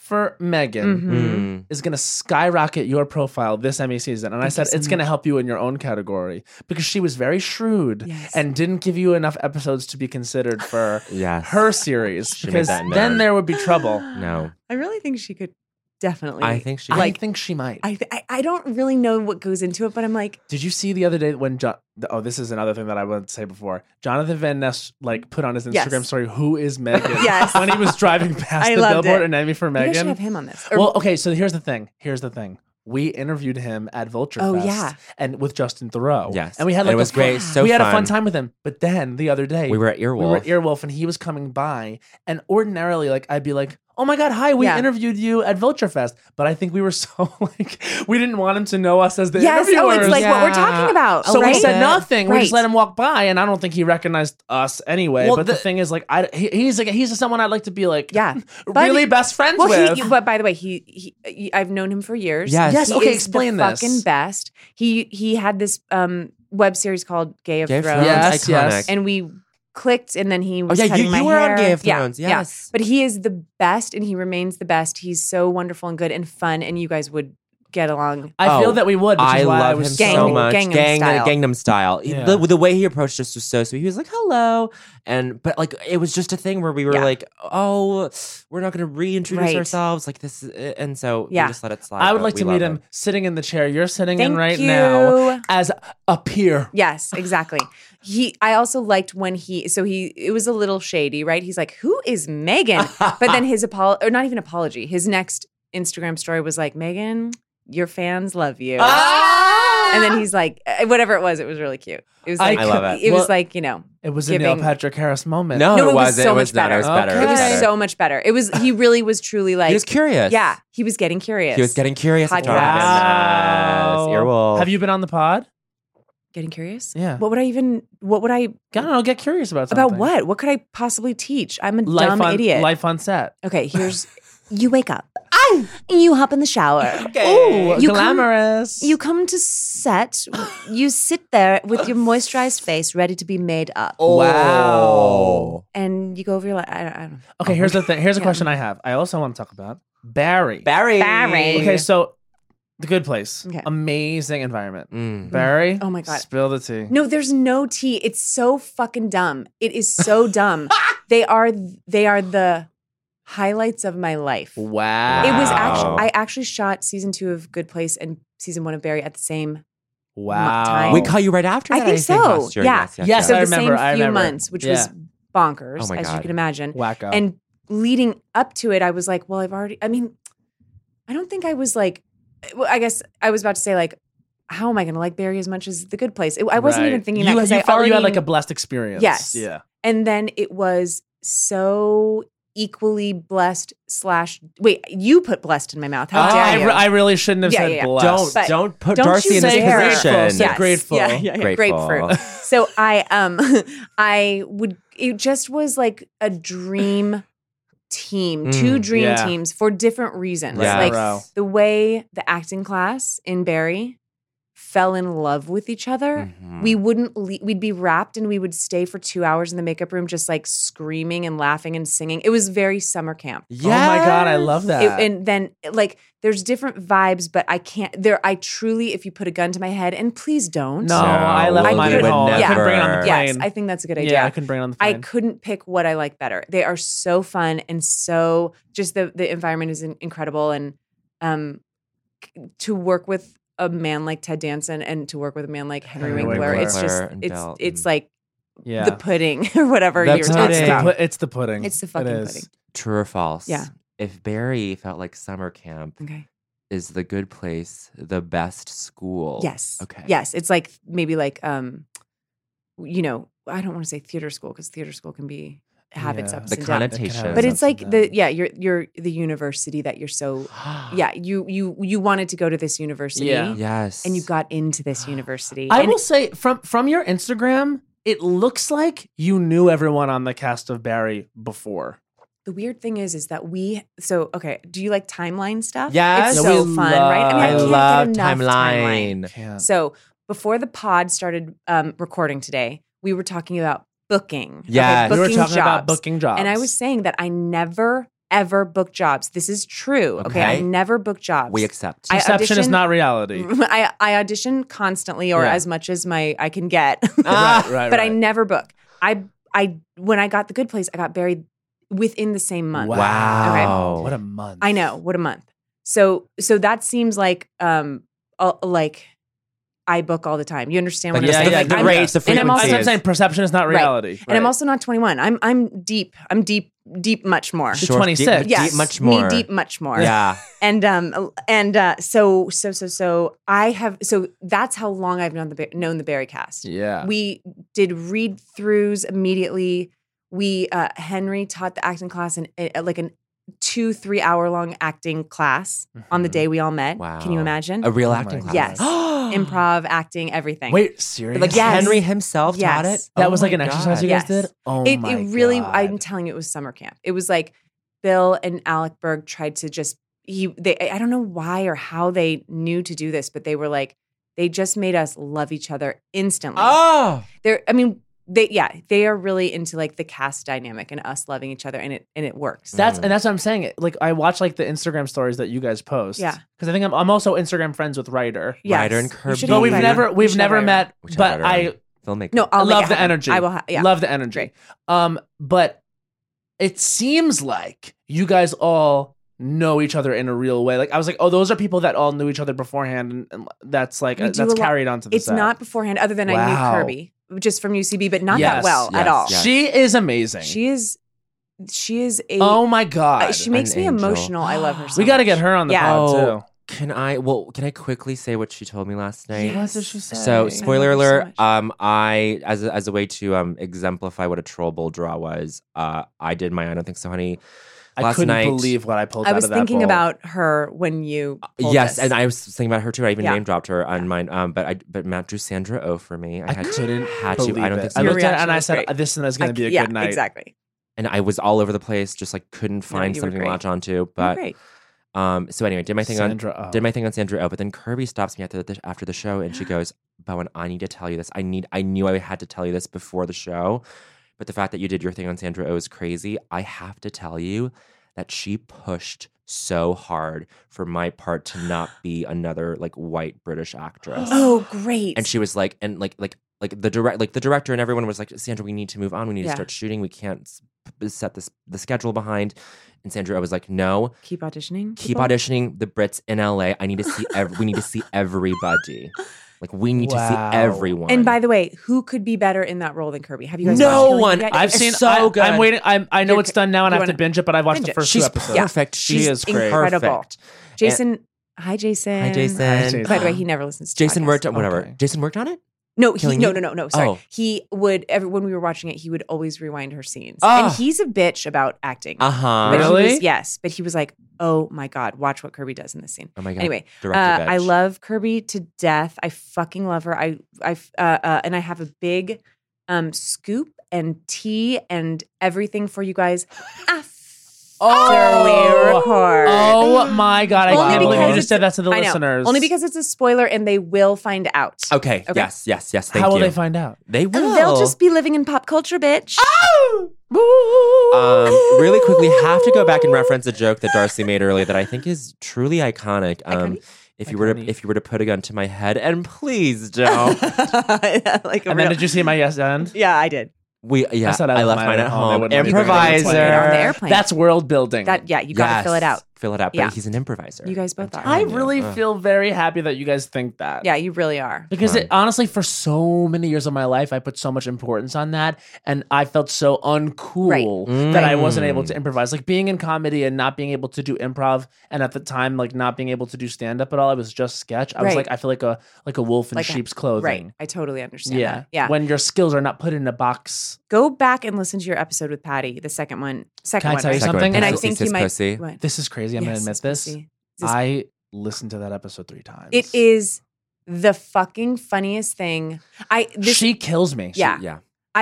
for Megan Mhm. Mm. is going to skyrocket your profile this Emmy season. And I Thank said you so it's going to much. help you in your own category because she was very shrewd Yes. and didn't give you enough episodes to be considered for Yes. her series She made because that then known. there would be trouble. No. I really think she could definitely. I think she. I Like- think she might. I, th- I I don't really know what goes into it, but I'm like, Did you see the other day when John? Oh, this is another thing that I wanted to say before. Jonathan Van Ness like put on his Instagram Yes. story, "Who is Megan?" Yes. when he was driving past I the loved billboard it. and Emmy for maybe I should Megan. have him on this. Or- Well, okay, so here's the thing. Here's the thing. We interviewed him at Vulture Oh, Fest yeah. and with Justin Thoreau. Yes. And we had And like it a was fun- great, so we had a fun. fun time with him. But then the other day We were at Earwolf. we were at Earwolf and he was coming by and ordinarily like I'd be like, "Oh my god, hi, we Yeah. interviewed you at Vulture Fest." But I think we were so like we didn't want him to know us as the yes, interviewers. oh, it's like what we're Yeah. talking about. So right? we said bit. nothing. We just Right. let him walk by, and I don't think he recognized us anyway. Well, but the, the- thing is, like, I he, he's like he's someone I'd like to be like, Yeah. really best friends Well, with. he, but by the way, he, he, he I've known him for years. Yes. Yes, He okay, is explain the this. Fucking best. He he had this um web series called Gay of Game of Thrones, Thrones, Yes, iconic. yes. and we clicked, and then he Oh was yeah, cutting you, my you were hair. on Game of Yeah, Thrones. yeah. Yes. But he is the best, and he remains the best. He's so wonderful and good and fun, and you guys would get along. I Oh, feel that we would. Which I is why love I him was Gang- so so much. Gangnam Gang, Style. Gangnam Style. Yeah. The, the way he approached us was so sweet. He was like, "Hello," and but like it was just a thing where we were Yeah. like, "Oh, we're not going to reintroduce Right. ourselves." Like this, is, and so Yeah. we just let it slide. I would but like we to love meet him sitting in the chair you're sitting Thank in right you. now as a peer. Yes, exactly. He I also liked when he so he it was a little shady, right? He's like, "Who is Megan?" But then his apology or not even apology. His next Instagram story was like, "Megan, your fans love you." Ah! And then he's like, uh, whatever it was, it was really cute. It was I like I love it. It was Well, like, you know, It was a Neil Giving- Patrick Harris moment. No, No, it it was wasn't. so it was much not. It was better. better. Okay. It it was was better. so much better. It was he really was truly like he was curious. Yeah, he was getting curious. He was getting curious. Hot with Jonathan Wow. Van Ness. Earwolf. Have you been on the pod? getting curious? Yeah. What would I even what would I I don't know. Get curious about something. about what? What could I possibly teach? I'm a Life dumb on, idiot. Life on set. Okay, here's you wake up. You hop in the shower. Ooh, You come- glamorous. You come to set. You sit there with your moisturized face ready to be made up. Oh. Wow. And you go over your life. I don't, I don't know. Okay, here's the thing. Here's a Yeah. question I have. I also want to talk about Barry. Barry. Barry. Okay, so The Good Place. Okay. Amazing environment. Mm. Barry. Oh my God. Spill the tea. No, there's no tea. It's so fucking dumb. It is so dumb. They are they are the highlights of my life. Wow. It was Wow. actually I actually shot season two of Good Place and season one of Barry at the same. Wow. time. We caught you right after I that. think so. last year. Yeah. Yes, yes, Yes, yes. So I the remember, same I few remember. months, which was bonkers, Oh my as you God. can imagine. Wacko. And leading up to it, I was like, well, I've already, I mean, I don't think I was like, well, I guess I was about to say, like, how am I going to like Barry as much as The Good Place? It- I wasn't Right. even thinking you, that because you I felt already, you had like a blessed experience. Yes. Yeah. and then it was so equally blessed slash, wait, you put blessed in my mouth. How Uh, dare I, you? re- I really shouldn't have Yeah, said yeah, yeah. blessed. Don't But don't put don't Darcy you in this dare. position. Grateful, say Yes. grateful. Yeah, yeah, yeah. Grateful. Grapefruit. So I um I would it just was like a dream team, two Mm, dream yeah. teams for different reasons. Yes. Like Row. the way the acting class in Barry fell in love with each other. Mhm. We wouldn't le- we'd be wrapped and we would stay for two hours in the makeup room just like screaming and laughing and singing. It was very summer camp. Oh my God, I love that. It- and then like there's different vibes, but I can't there I truly, if you put a gun to my head, and please don't. no, No, I left I mine at could home. I never. couldn't bring it on the plane. Yes, I think that's a good idea. Yeah, I couldn't bring it on the I plane. couldn't pick what I like better. They are so fun and so just the the environment is in- incredible, and um c- to work with a man like Ted Danson and to work with a man like Henry, Henry Winkler, Winkler. it's just and it's Bill. it's Mm. like yeah. the pudding or whatever The you're it's, pudding. it's, talking the, about. pu- it's the pudding. It's the It fucking is. pudding. True or false? Yeah. If Barry felt like summer camp, Okay. is The Good Place the best school? Yes. Okay. Yes. It's like maybe like um, you know, I don't want to say theater school because theater school can be have its Yeah. ups The and downs. connotation. But Ups it's and like the downs. yeah, you're you're the university that you're so yeah, you you you wanted to go to this university Yeah. Yes. and you got into this university. I and will say from from your Instagram, it looks like you knew everyone on the cast of Barry before. the weird thing is is that we so okay, do you like timeline stuff? Yes. It's Yeah, so we fun, right? I mean, I, I can't love get enough timeline. timeline. Can't. So before the pod started um, recording today, we were talking about booking. Yes. we were booking talking about jobs. booking jobs. And I was saying that I never ever booked jobs. This is true. Okay, Okay. I never booked jobs. We accept. I Perception is audition- not reality. I, I audition constantly, or Yeah. as much as my I can get, Ah. right, right, but I right. never book. I I when I got The Good Place, I got buried within the same month. Wow. What a month. I know, what a month. So so that seems like um uh, like I book all the time. You understand what Like, I'm yeah, saying? yeah, Like, the I'm- rates, the and I'm That's also what I'm saying. Perception is not Right. reality. and I'm also not twenty-one. I'm I'm deep. I'm deep deep much more. You're Short, twenty-six. Deep, Yes, deep much more. me deep much more. Yeah. And um and uh so so so so I have so that's how long I've known the Ba- known the Barry cast. Yeah. We did read throughs immediately. We uh Henry taught the acting class in uh, like an two three hour long acting class on the Mhm. day we all met. Wow. Can you imagine? A real Oh my acting God. class. Yes. Improv, acting, everything. Wait, seriously? Like, yes. Henry himself taught it? Yes. That Oh was like my an exercise you God. guys Yes. did? Oh it, my it really God. I'm telling you, it was summer camp. It was like Bill and Alec Berg tried to just he they I don't know why or how they knew to do this, but they were like they just made us love each other instantly. Oh. They're I mean they yeah, they are really into like the cast dynamic and us loving each other, and it and it works. That's Mm. and that's what I'm saying. Like I watch like the Instagram stories that you guys post. Yeah. Because I think I'm, I'm also Instagram friends with Ryder. Yes. Ryder and You Kirby. should But have we've Ryder. never You we've should have never Ryder. met. We should But have I Ryder. Filmmaker. No, I I'll make love it the happen. energy. I will ha- yeah. Love the energy. Great. Um, but it seems like you guys all know each other in a real way. Like I was like, oh, those are people that all knew each other beforehand, and, and that's like We uh, do that's a lot- carried on to the It's set. not beforehand, other than I Wow. knew Kirby just from U C B, but not Yes, that well at yes, all. yes. She is amazing. She is she is a oh my uh, god. she makes An me angel. emotional. I love her so we got to much. get her on the Yeah. pod Oh, too. Can I? Well, can I quickly say what she told me last night? What did she say? So, spoiler love her so alert. much. um, I as a, as a way to um exemplify what a troll bowl draw was. Uh, I did my I don't think so, honey. I last couldn't night- believe what I pulled I out was of that thinking bowl. about her when you pulled Yes, this. and I was thinking about her too. I even Yeah. name dropped her on mine. Um, but I but Matt drew Sandra O for me. I, I had couldn't had believe to. I don't it. think so. I Your looked at it reaction and I was said, great. "This is going to be a yeah, good night." exactly. and I was all over the place, just like couldn't find you were something to great. latch onto. You're But great. um, so anyway, did my thing Sandra on Oh. did my thing on Sandra O. But then Kirby stops me after the after the show, and she goes, "Bowen, I need to tell you this. I need. I knew I had to tell you this before the show, but the fact that you did your thing on Sandra O is crazy. I have to tell you that she pushed so hard for my part to not be another like white British actress." Oh, great. And she was like, and like, like, like the direct, like the director and everyone was like, "Sandra, we need to move on. We need Yeah. to start shooting. We can't s- p- set this the schedule behind." And Sandra was like, "No, keep auditioning. keep people? auditioning. The Brits in L A. I need to see. Ev- we need to see everybody. Like, we need Wow. to see everyone." And by the way, who could be better in that role than Kirby? Have you guys No watched Killing one. Eve yet? I've It's seen. so I, good. I'm waiting. I'm, I know You're- it's done now, and I you have to wanna- binge it. But I watched binge the it. first she's two episodes. perfect. She She's is great. Incredible. perfect. Jason. Hi, Jason. Hi, Jason. Hi, Jason. By the way, he never listens to Jason podcasts. worked on whatever. Okay. Jason worked on it. No, he, Killing no, Eve? no, no, no. Sorry. Oh. He would, every, when we were watching it, he would always rewind her scenes. Ah. And he's a bitch about acting. Uh huh. But he Really? was- yes. But he was like, oh my God, watch what Kirby does in this scene. Oh my god. Anyway, Director Uh, I bitch. love Kirby to death. I fucking love her. I, I, uh, uh, and I have a big um, scoop and tea and everything for you guys after we record. Oh my god! I Only can't believe because you just said that it's- to the I know. listeners. Only because it's a spoiler and they will find out. Okay. Okay. Yes. Yes. Yes. Thank how will you. they find out? They will. And they'll just be living in pop culture, bitch. Um, really quickly, have to go back and reference a joke that Darcy made earlier that I think is truly iconic. Um, Iconic? if you were to Iconic. if you were to put a gun to my head, and please don't. like a And then real- did you see my yes end? Yeah, I did. We yeah, said I I, left left mine mine at at home. I home. wouldn't let me bring it on the Improviser plane. On the airplane. That's world building. That yeah, you gotta Yes. fill it out. Fill it out. But Yeah. he's an improviser. You guys both I'm are. I telling you. really Ugh. feel very happy that you guys think that. Yeah, you really are. Because Come it, honestly, for so many years of my life, I put so much importance on that, and I felt so uncool Right. that I Mm. wasn't able to improvise. Like being in comedy and not being able to do improv, and at the time, like not being able to do stand up at all. I was just sketch. I was Right. like, I feel like a like a wolf in Like a- sheep's clothing. Right. I totally understand Yeah. that. Yeah. When your skills are not put in a box. Go back and listen to your episode with Patty, the second one. Second Can I one. tell you right? Second something? one, And I Pussy think Sis you might. Pussy. What? This is crazy. I'm Yes, gonna admit it's this. pussy. This- I listened to that episode three times. It is the fucking funniest thing. I this she kills me. Yeah. Yeah. I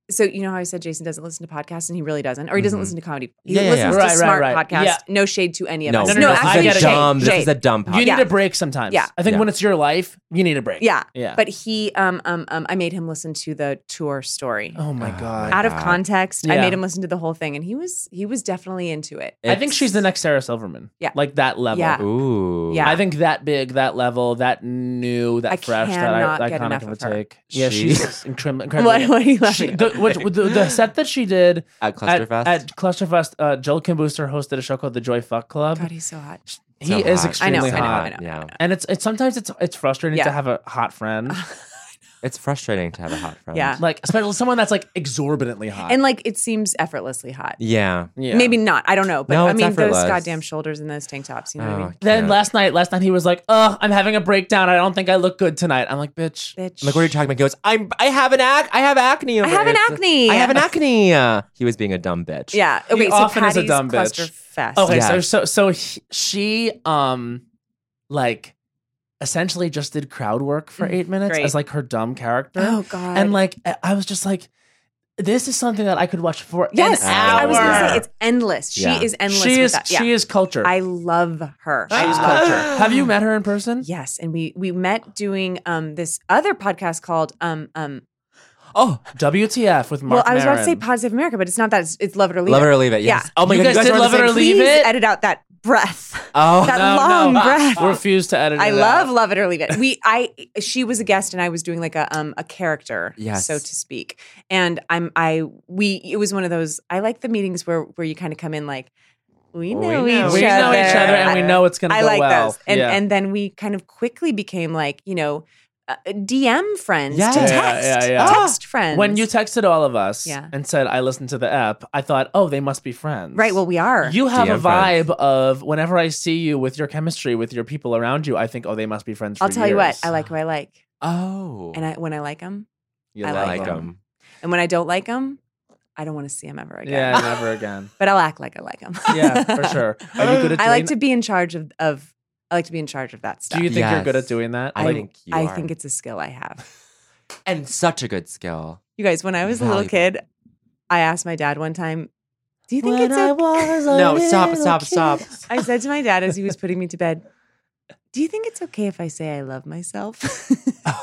so you know how I said Jason doesn't listen to podcasts, and he really doesn't, or he doesn't Mhm. listen to comedy. He Yeah, yeah, listens yeah. to Right, right, smart right. podcasts. Yeah. No shade to any of No, us. no, no, no, this is I a get it. dumb. This shade. is a dumb You podcast. need Yeah. a break sometimes. Yeah. I think Yeah. when it's your life, you need a break. Yeah. Yeah. But he, um, um, um, I made him listen to the tour story. oh my Oh, god. my Out of God. context, I Yeah. made him listen to the whole thing, and he was he was definitely into it. I think It's- she's the next Sarah Silverman. Yeah. Like that level. Yeah. Ooh. Yeah. I think that big, that level, that new, that I fresh, that cannot I, get iconic enough of a of her. take. Yeah, She- she's incredible. incredible. What, what are you She, laughing the, at? which, the, the set that she did At at, Clusterfest. at Clusterfest, uh, Joel Kim Booster hosted a show called The Joy Fuck Club. God, he's so hot. he So is hot. extremely I know, I know, hot. I know, I Yeah. know. And it's it's sometimes it's it's frustrating Yeah. to have a hot friend, It's frustrating to have a hot friend. Yeah. like especially someone that's like exorbitantly hot. And like it seems effortlessly hot. Yeah. yeah. Maybe not. I don't know. But No, I it's mean, effortless. those goddamn shoulders and those tank tops. You know what I Oh, mean? Then can't. last night, last night he was like, "Oh, I'm having a breakdown. I don't think I look good tonight." I'm like, "Bitch." Bitch. I'm like, what are you talking about? He goes, I'm, I have an ac- I have acne. I over have an it." acne. I have an acne. Uh, he was being a dumb bitch. Yeah. He Okay. So often is a Patty's dumb bitch. Cluster Fest. Okay, so Yes. so so he, she um like essentially just did crowd work for eight minutes Great. as like her dumb character. Oh God. And like I- I was just like, this is something that I could watch for yes, an hour. I was gonna say it's endless. Yeah. She is endless. she with is that. Yeah. she is culture. I love her. She's I love culture. her. Have you met her in person? Yes, and we we met doing um this other podcast called um um. Oh, W T F with Mark well, I was about to say Maron. Positive America, but it's not that. It's, it's Love It or Leave love It. it or leave it. Yes. Yeah. Oh my You god, guys did are Love the It or same- Leave Please It? edit out that breath. Oh, That No, long no. breath. Refuse to edit it I out. love Love It or Leave It. We I she was a guest and I was doing like a um a character, Yes. so to speak. And I'm I we it was one of those I like the meetings where where you kind of come in like we know, We know. each, We other. know each other and we know it's gonna I go like well. those. And Yeah. and then we kind of quickly became like, you know, uh, D M friends Yeah. to Yeah, text. yeah, yeah. Text friends. When you texted all of us Yeah. and said I listened to the app, I thought, oh, they must be friends. Right, well we are. You have D M a vibe friends. of whenever I see you with your chemistry with your people around you, I think, oh, they must be friends. For I'll tell you what, years. I like who I like. Oh. And I when I like them, You I I like like them. him. and when I don't like them, I don't want to see them ever again. Yeah, never again. But I'll act like I like them. Yeah, for sure. Are you good at doing I like to be in charge of, of I like to be in charge of that stuff. Do you think you're Yes. good at doing that? I Like, think you I are. think it's a skill I have. And such a good skill. You guys, when I was a little Valuable. kid, I asked my dad one time, "Do you think when it's I okay?" was a No, stop, little stop, kid. stop. I said to my dad as he was putting me to bed, "Do you think it's okay if I say I love myself?"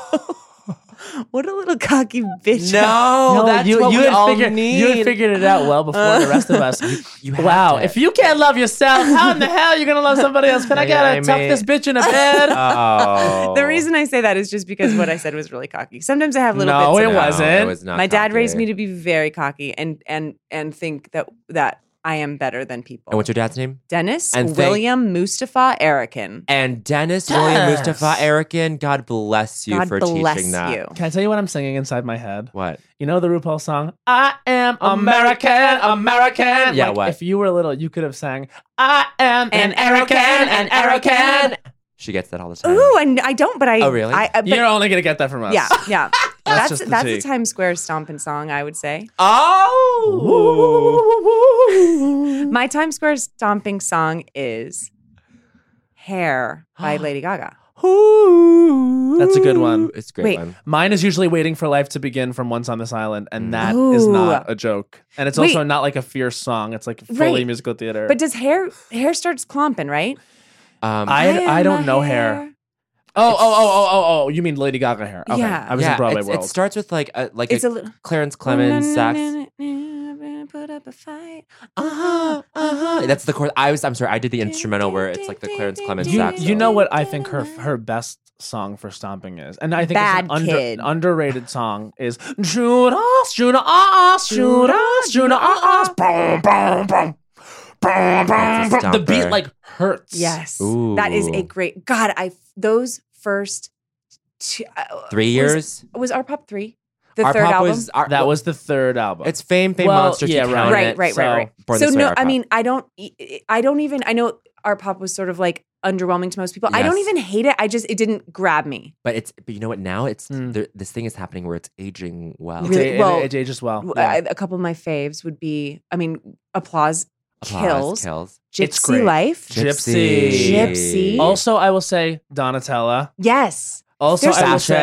What a little cocky bitch. No, No, that's you, what you we had all figured, need. You had figured it out well before the rest of us. You have Wow, to. if you can't love yourself, how in the hell are you gonna love somebody else? Can I Yeah, get I a tuck mean- this bitch in a bed? Oh. The reason I say that is just because what I said was really cocky. Sometimes I have little No, bits it of No, wasn't. it was not My dad cocky. raised me to be very cocky and and and think that that I am better than people. And what's your dad's name? Dennis And thank- William Mustafa Erican. And Dennis William Yes. Mustafa Erican. God bless you God for bless teaching that. you. Can I tell you what I'm singing inside my head? What? You know the RuPaul song, I am American, American. Yeah, Like, what? If you were little, you could have sang, I am an An American, an American. She gets that all the time. Ooh, and I don't, but I. Oh, really? I, I- but, You're only gonna get that from us. yeah, yeah. That's that's just the that's tea. a Times Square stomping song, I would say. Oh. My Times Square stomping song is "Hair" by Lady Gaga. That's a good one. It's a great Wait. one. Mine is usually Waiting for Life to Begin from Once on This Island, and that is Ooh. not a joke. And it's Wait. also not like a fierce song. It's like fully Right. musical theater. But does hair hair starts clomping, right? Um, I am I don't a know hair. Oh, oh, oh, oh, oh, oh! You mean Lady Gaga hair? Okay. Yeah. I was yeah, in Broadway it's- World. It starts with like a like It's a a little. Clarence Clemens sax. Put up a fight. Uh-huh, uh-huh. That's the chord. I was. I'm sorry. I did the instrumental where it's like the Clarence Clemens you, sax. you know what I think her her best song for stomping is, and I think Bad it's an under, Kid. underrated song is shoot us, shoot us, shoot us, shoot us, boom, boom, boom. Boom, boom, That's a boom. The beat stomper. like hurts. Yes, that is a Ooh. great. God, I those first two, uh, Three was- years. was, our pop three the Our third pop album. was our, That was the third album. It's Fame, Fame Well, Monsters. yeah, you right. count right, it. right, so- right, right. Born So This Way, no, Our I Pop. mean, I don't, I don't even. I know our pop was sort of like underwhelming to most people. I don't Yes. even hate it. I just it didn't grab me. But it's. But you know what? Now it's Mm. there, this thing is happening where it's aging well. It's Really? a- it- well, it ages well. W- Yeah. I- a couple of my faves would be. I mean, applause, Applause, kills, kills. It's Gypsy great. Life. Gypsy. Gypsy. Also, I will say Donatella. Yes. Also, There's I will say Fashion.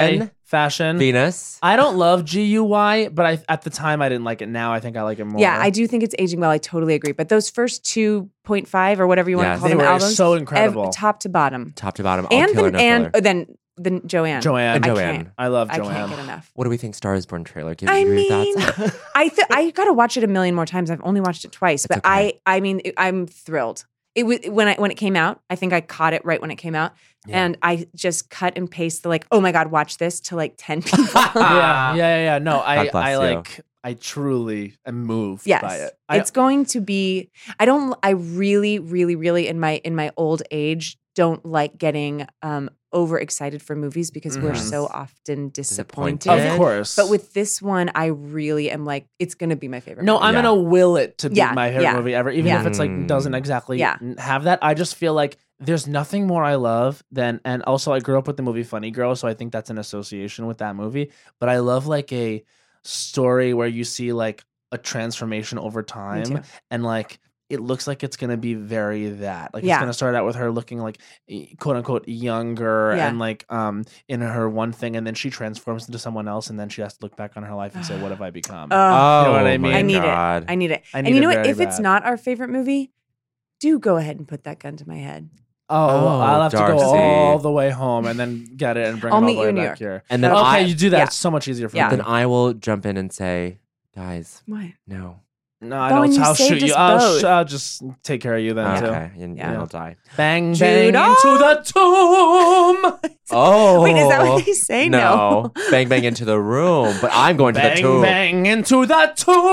fashion. Venus. I don't love G U Y, but I at the time I didn't like it. Now I think I like it more. Yeah, I do think it's aging well. I totally agree. But those first two point five or whatever you want Yes. to call They them were albums, so incredible. ev- top to bottom, Top to bottom. All and killer, then no and filler. oh, then then Joanne. Joanne. And I Joanne. can't. I love I Joanne. can't get enough. What do we think Star is Born trailer? Can you I agree mean, with that? I th- I got to watch it a million more times. I've only watched it twice, It's but okay. I I mean I'm thrilled. It was when I when it came out. I think I caught it right when it came out, Yeah. and I just cut and paste the like, oh my god, watch this to like ten people. yeah, yeah, yeah, yeah. No, I, God bless I you. like, I truly am moved Yes, by it. I, it's going to be. I don't. I really, really, really in my in my old age don't like getting um overexcited for movies because we're Mhm. so often disappointed. Disappointed. of course. But with this one, I really am like, it's going to be my favorite. no, movie. I'm Yeah. gonna will it to be Yeah, my favorite yeah, movie ever, even yeah. if it's like doesn't Mm. exactly Yeah. n- have that. I just feel like there's nothing more I love than, and also I grew up with the movie Funny Girl, so I think that's an association with that movie. But I love like a story where you see like a transformation over too. time, and like it looks like it's gonna be very that. Like Yeah. it's gonna start out with her looking like y- quote unquote younger Yeah. and like um in her one thing, and then she transforms into someone else, and then she has to look back on her life and say, "What have I become?" Oh, Oh, You know what I my mean? I need God. it. I need it. I and need you it know what? very If it's bad. not our favorite movie, do go ahead and put that gun to my head. Oh, Oh, I'll have to go Darcy. all the way home and then get it and bring I'll it all meet the you way in New back York. here. And then okay, I, you do that. yeah. It's so much easier for Yeah. me. then I will jump in and say, guys, What? no. No, I Bowen, don't. you I'll saved shoot you. us I'll, both. sh- I'll just take care of you then too. Okay, and, Yeah. and I'll die. Bang, bang Judah! into the tomb. Oh, Wait, is that what they say? No, bang bang into the room, but I'm going to the Bang, tomb. bang into the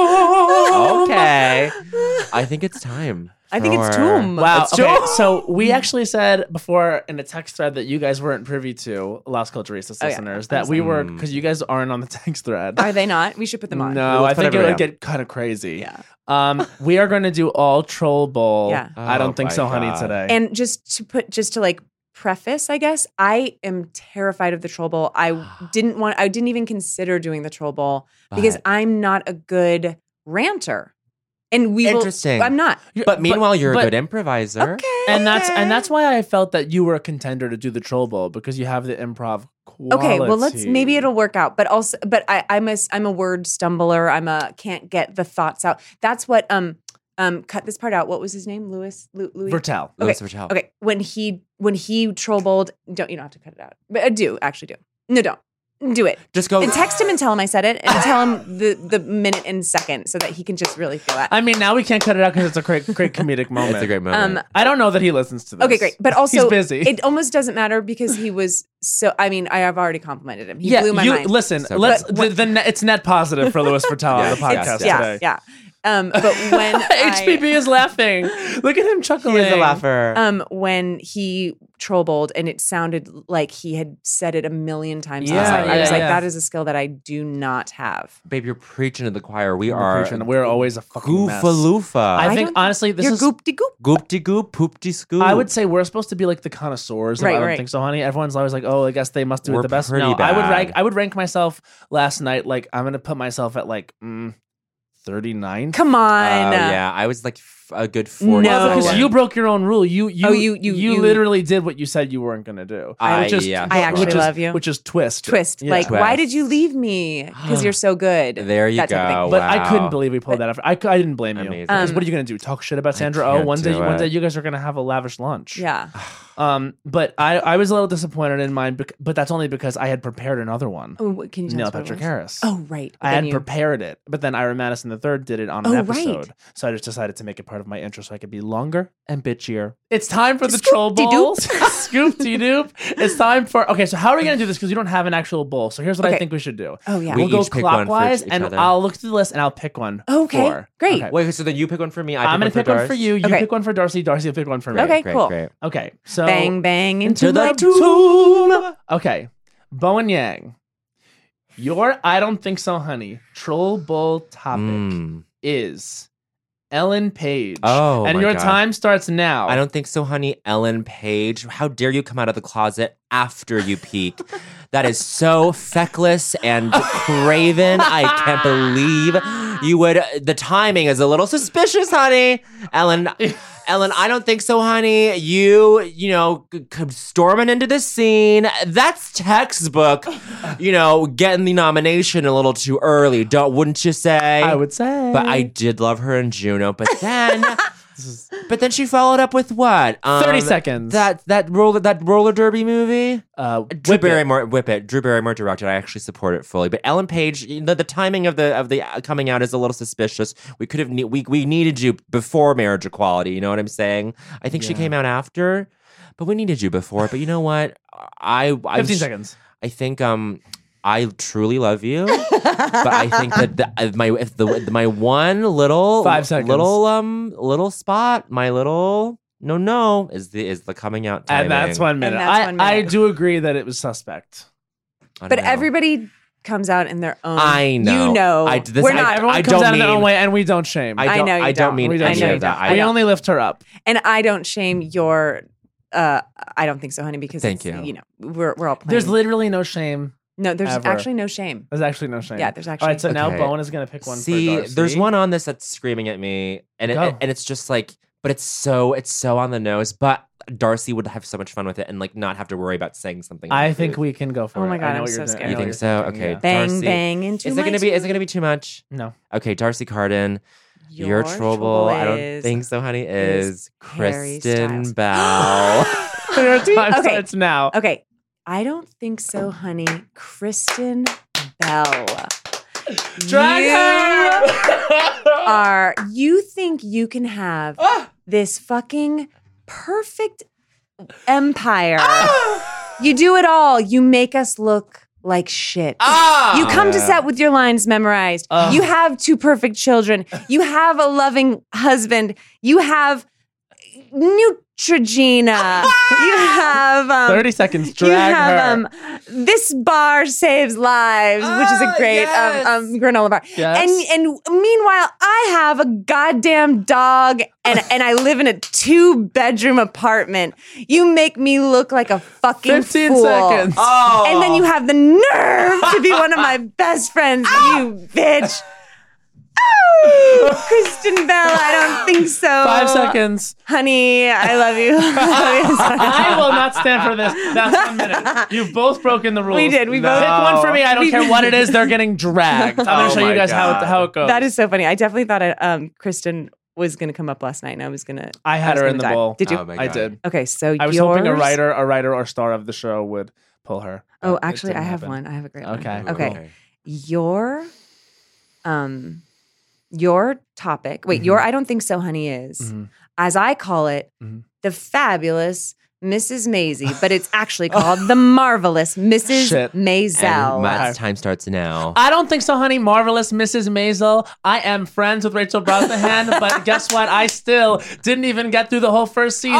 tomb. Okay, I think it's time. I think it's for- Tomb. Wow. It's Okay, Tomb. so we actually said before in a text thread that you guys weren't privy to, Las Culturistas Oh, yeah. listeners, I that was we like- were Mm. because you guys aren't on the text thread. Are they not? We should put them on. No, Let's I put think it everybody would on. get kind of crazy. Yeah. Um, we are going to do all Troll Bowl. Yeah. I Oh don't think my so, honey, God. today. And just to put, just to like preface, I guess, I am terrified of the Troll Bowl. I didn't want, I didn't even consider doing the Troll Bowl because But- I'm not a good ranter. And we Interesting. will, I'm not. You're- But meanwhile, you're but- a good improviser. Okay. and that's okay. and that's why I felt that you were a contender to do the Troll Bowl because you have the improv quality. Okay, well let's maybe it'll work out. But also but I, I'm a I'm a word stumbler. I'm a can't get the thoughts out. That's what um um cut this part out. What was his name? Louis Lu, Louis Vertel. Louis Vertel. Okay. When he when he troll bowled, don't you don't have to cut it out. But I do, actually do. No, don't. Do it. Just go. And text him and tell him I said it and tell him the the minute and second so that he can just really feel that. I mean, now we can't cut it out because it's a great, great comedic moment. It's a great moment. Um, I don't know that he listens to this. Okay, great. But also he's busy. it almost doesn't matter because he was so I mean, I have already complimented him. He yeah, blew my you mind. listen. So let's good. the, the net, it's net positive for Louis Vertel on the Yes, podcast yes, yeah, today. yeah. Um, but when H P B is laughing. Look at him chuckling. he is a laugher. I, um, when he troll bowled and it sounded like he had said it a million times. I was Yeah, like, I was yeah, like, yeah. that is a skill that I do not have. Babe, you're preaching to the choir. We We're are preaching. We're always a fucking mess. goofaloofa. I I think don't- honestly, this You're is. goop de goop. Goop de goop, poop de scoop. I would say we're supposed to be like the connoisseurs. Of Right, I don't right. think so, honey. Everyone's always like, "Oh, I guess they must do We're it the best." pretty No, I would bad. rank. I would rank myself last night. Like I'm gonna put myself at like mm, thirty-nine. Come Oh, on. yeah, I was like f- a good forty. No. Well, because you broke your own rule. You you Oh, you- you- you you- literally did what you said you weren't gonna do. I- which is, yeah, I actually which is- love you. Which is twist. Twist. Yeah. Like, Twist. why did you leave me? Because you're so good. There you That type of go. thing. But I Wow. couldn't believe we pulled that off. I, cou- I didn't blame you. Amazing. Because Um, what are you gonna do? Talk shit about Sandra? Oh, can't one day, do one it. day, you guys are gonna have a lavish lunch. Yeah. Um, but I, I was a little disappointed in mine, bec- but that's only because I had prepared another one. Oh, what- can you tell Neil us what it Patrick was? Harris. Oh, right. I Then had you- prepared it, but then Ira Madison the third did it on an Oh, right. episode. So I just decided to make it part of my intro so I could be longer and bitchier. It's time for the Scoop-de-doop. troll bowl. Scoop de doop. It's time for okay. So how are we gonna do this? Because you don't have an actual bowl. So here's what I Okay. think we should do. Oh, yeah. We We'll go each pick one for clockwise, each and other. I'll look through the list and I'll pick one. Okay, for- great. Okay. Wait, so then you pick one for me. I I'm gonna pick pick one one for for you. You Okay. pick one for Darcy. Darcy will pick one for me. Okay, Great, cool. great. Okay. So Bang, bang into To the the tomb. Okay, Bowen Yang. Your I don't think so, honey. Troll Bowl topic Mm. is Ellen Page. Oh, and my your God. time starts now. I don't think so, honey. Ellen Page. How dare you come out of the closet after you peak? That is so feckless and craven. I can't believe you would. The timing is a little suspicious, honey. Ellen, Ellen, I don't think so, honey. You, you know, c- c- storming into the scene. That's textbook, you know, getting the nomination a little too early. Don't, wouldn't you say? I would say. But I did love her in Juno. But then, but then she followed up with what? Um, thirty seconds. That that roller that roller derby movie. uh, Drew Whip It. Barrymore, Whip It. Drew Barrymore directed. I actually support it fully. But Ellen Page, the, the timing of the of the coming out is a little suspicious. We could have ne- we we needed you before Marriage Equality. You know what I'm saying? I think she Yeah. came out after, but we needed you before. But you know what? I I fifteen seconds. I think um I truly love you, but I think that the, uh, my if the my one little Five seconds. little um little spot, my little no no is the is the coming out timing. And that's one minute. that's I, one I minute. do agree that it was suspect. I don't But know. everybody comes out in their own. I know. You know. I- this- We're I- not. Everyone I comes don't out in their mean- own way, and we don't shame. I I don't, know you I don't don't. mean We don't any shame. of that. I we don't. only lift her up. and I don't shame your. Uh, I don't think so, honey. Because Thank it's, you. You know, we're we're all playing. There's literally no shame. no. There's ever. actually no shame. There's actually no shame. Yeah, there's All actually. right, so now Okay. Bowen is going to pick one See, for Darcy. there's one on this that's screaming at me, and it, Go. and it's just like, but it's so it's so on the nose. But Darcy would have so much fun with it, and like not have to worry about saying something. I think we can go for Oh it. my God, I know I'm what so you're doing. scared. I You know think what so? you're thinking, Okay. yeah. Bang Darcy. bang into Is my it gonna be? Is it tune. gonna be too much? No. Okay, Darcy Carden. Your, Your trouble, I don't is think so, honey. is Is Harry Kristen Styles. Bell? Time Okay. starts now. Okay. I don't think so, honey. Kristen Bell. Drag you her! are you think you can have this fucking perfect empire. You do it all. You make us look like shit. Ah! You come to Yeah. set with your lines memorized. Ugh. You have two perfect children. You have a loving husband. You have Neutrogena. You have um, thirty seconds. you Drag have her. um this bar saves lives, which is a Ah, great yes. um, um granola bar. Yes. And and meanwhile, I have a goddamn dog and and I live in a two bedroom apartment. You make me look like a fucking fifteen fool. seconds. Oh. And then you have the nerve to be one of my best friends, you bitch. Oh, Kristen Bell, I don't think so. Five seconds. Honey, I love you. I love you. I will not stand for this. That's one minute. You've both broken the rules. We did. We both- Pick one for me. I don't We care did. what it is. They're getting dragged. I'm Oh going to show my you guys how it, God. how it goes. That is so funny. I definitely thought I, um, Kristen was going to come up last night, and I was going to. I had was her in gonna the die. bowl. Did you? Oh my I God. did. Okay, so I was yours... hoping a writer, a writer or star of the show would pull her. Oh, but it actually, I didn't have happen. one. I have a great Okay. one. Okay, your, um, your topic. Wait, Mm-hmm. your I don't think so, honey. Is Mhm. as I call it, Mhm. the fabulous Missus Maisie, but it's actually called the marvelous Missus Shit. Maisel. And Matt's time starts now. I don't think so, honey. Marvelous Missus Maisel. I am friends with Rachel Brosnahan, but guess what? I still didn't even get through the whole first season,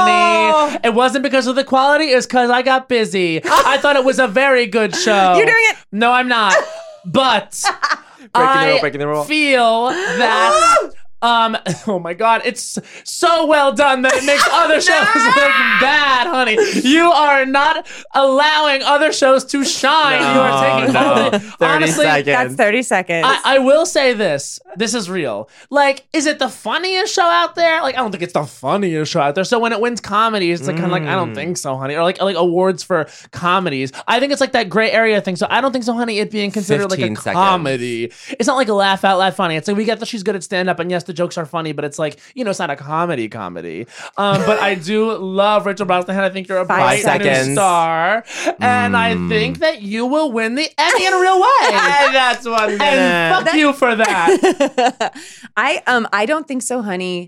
Oh! honey. It wasn't because of the quality. It's because I got busy. I thought it was a very good show. You're doing it. No, I'm not. But Breaking the I rule, breaking the rule. feel that. Um, oh my God, it's so well done that it makes other shows look bad, honey. You are not allowing other shows to shine. you are taking no. all the- thirty honestly, seconds. That's thirty seconds. I, I will say this. This is real. Like, is it the funniest show out there? Like, I don't think it's the funniest show out there. So when it wins comedies, it's like kind of like, I don't think so, honey. Or like like awards for comedies. I think it's like that gray area thing. So I don't think so, honey, it being considered like a fifteen seconds. comedy. It's not like a laugh out loud funny. It's like we get that she's good at stand up, and yes, the jokes are funny, but it's like, you know, it's not a comedy comedy. Um, but I do love Rachel Brosnahan. I think you're a Five bright new seconds. star. And I Mm. think that you will win the Emmy in a real way. That's one minute. And fuck you for that. I um I don't think so, honey.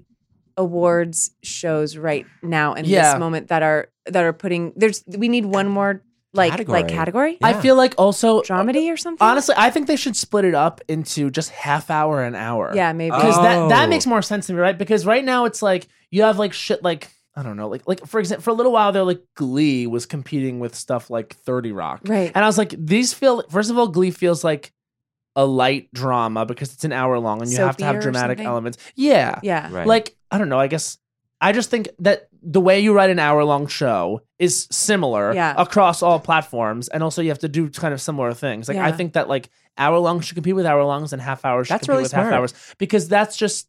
Awards shows right now in Yeah. this moment that are that are putting there's we need one more like Category. like category Yeah. I feel like also dramedy or something. honestly, I think they should split it up into just half hour and hour. yeah, maybe. Because that, that Oh. makes more sense to me, right? Because right now it's like you have like shit like I don't know, like like for example, for a little while there, like Glee was competing with stuff like thirty Rock. Right. And I was like, these feel first of all, Glee feels like a light drama because it's an hour long and you have to have Soapier or dramatic something? elements. Yeah. yeah. Right. Like, I don't know, I guess I just think that the way you write an hour long show is similar Yeah. across all platforms. And also you have to do kind of similar things. Like I Yeah. think that like hour long should compete with hour longs and half hours should That's compete really with smart. half hours because that's just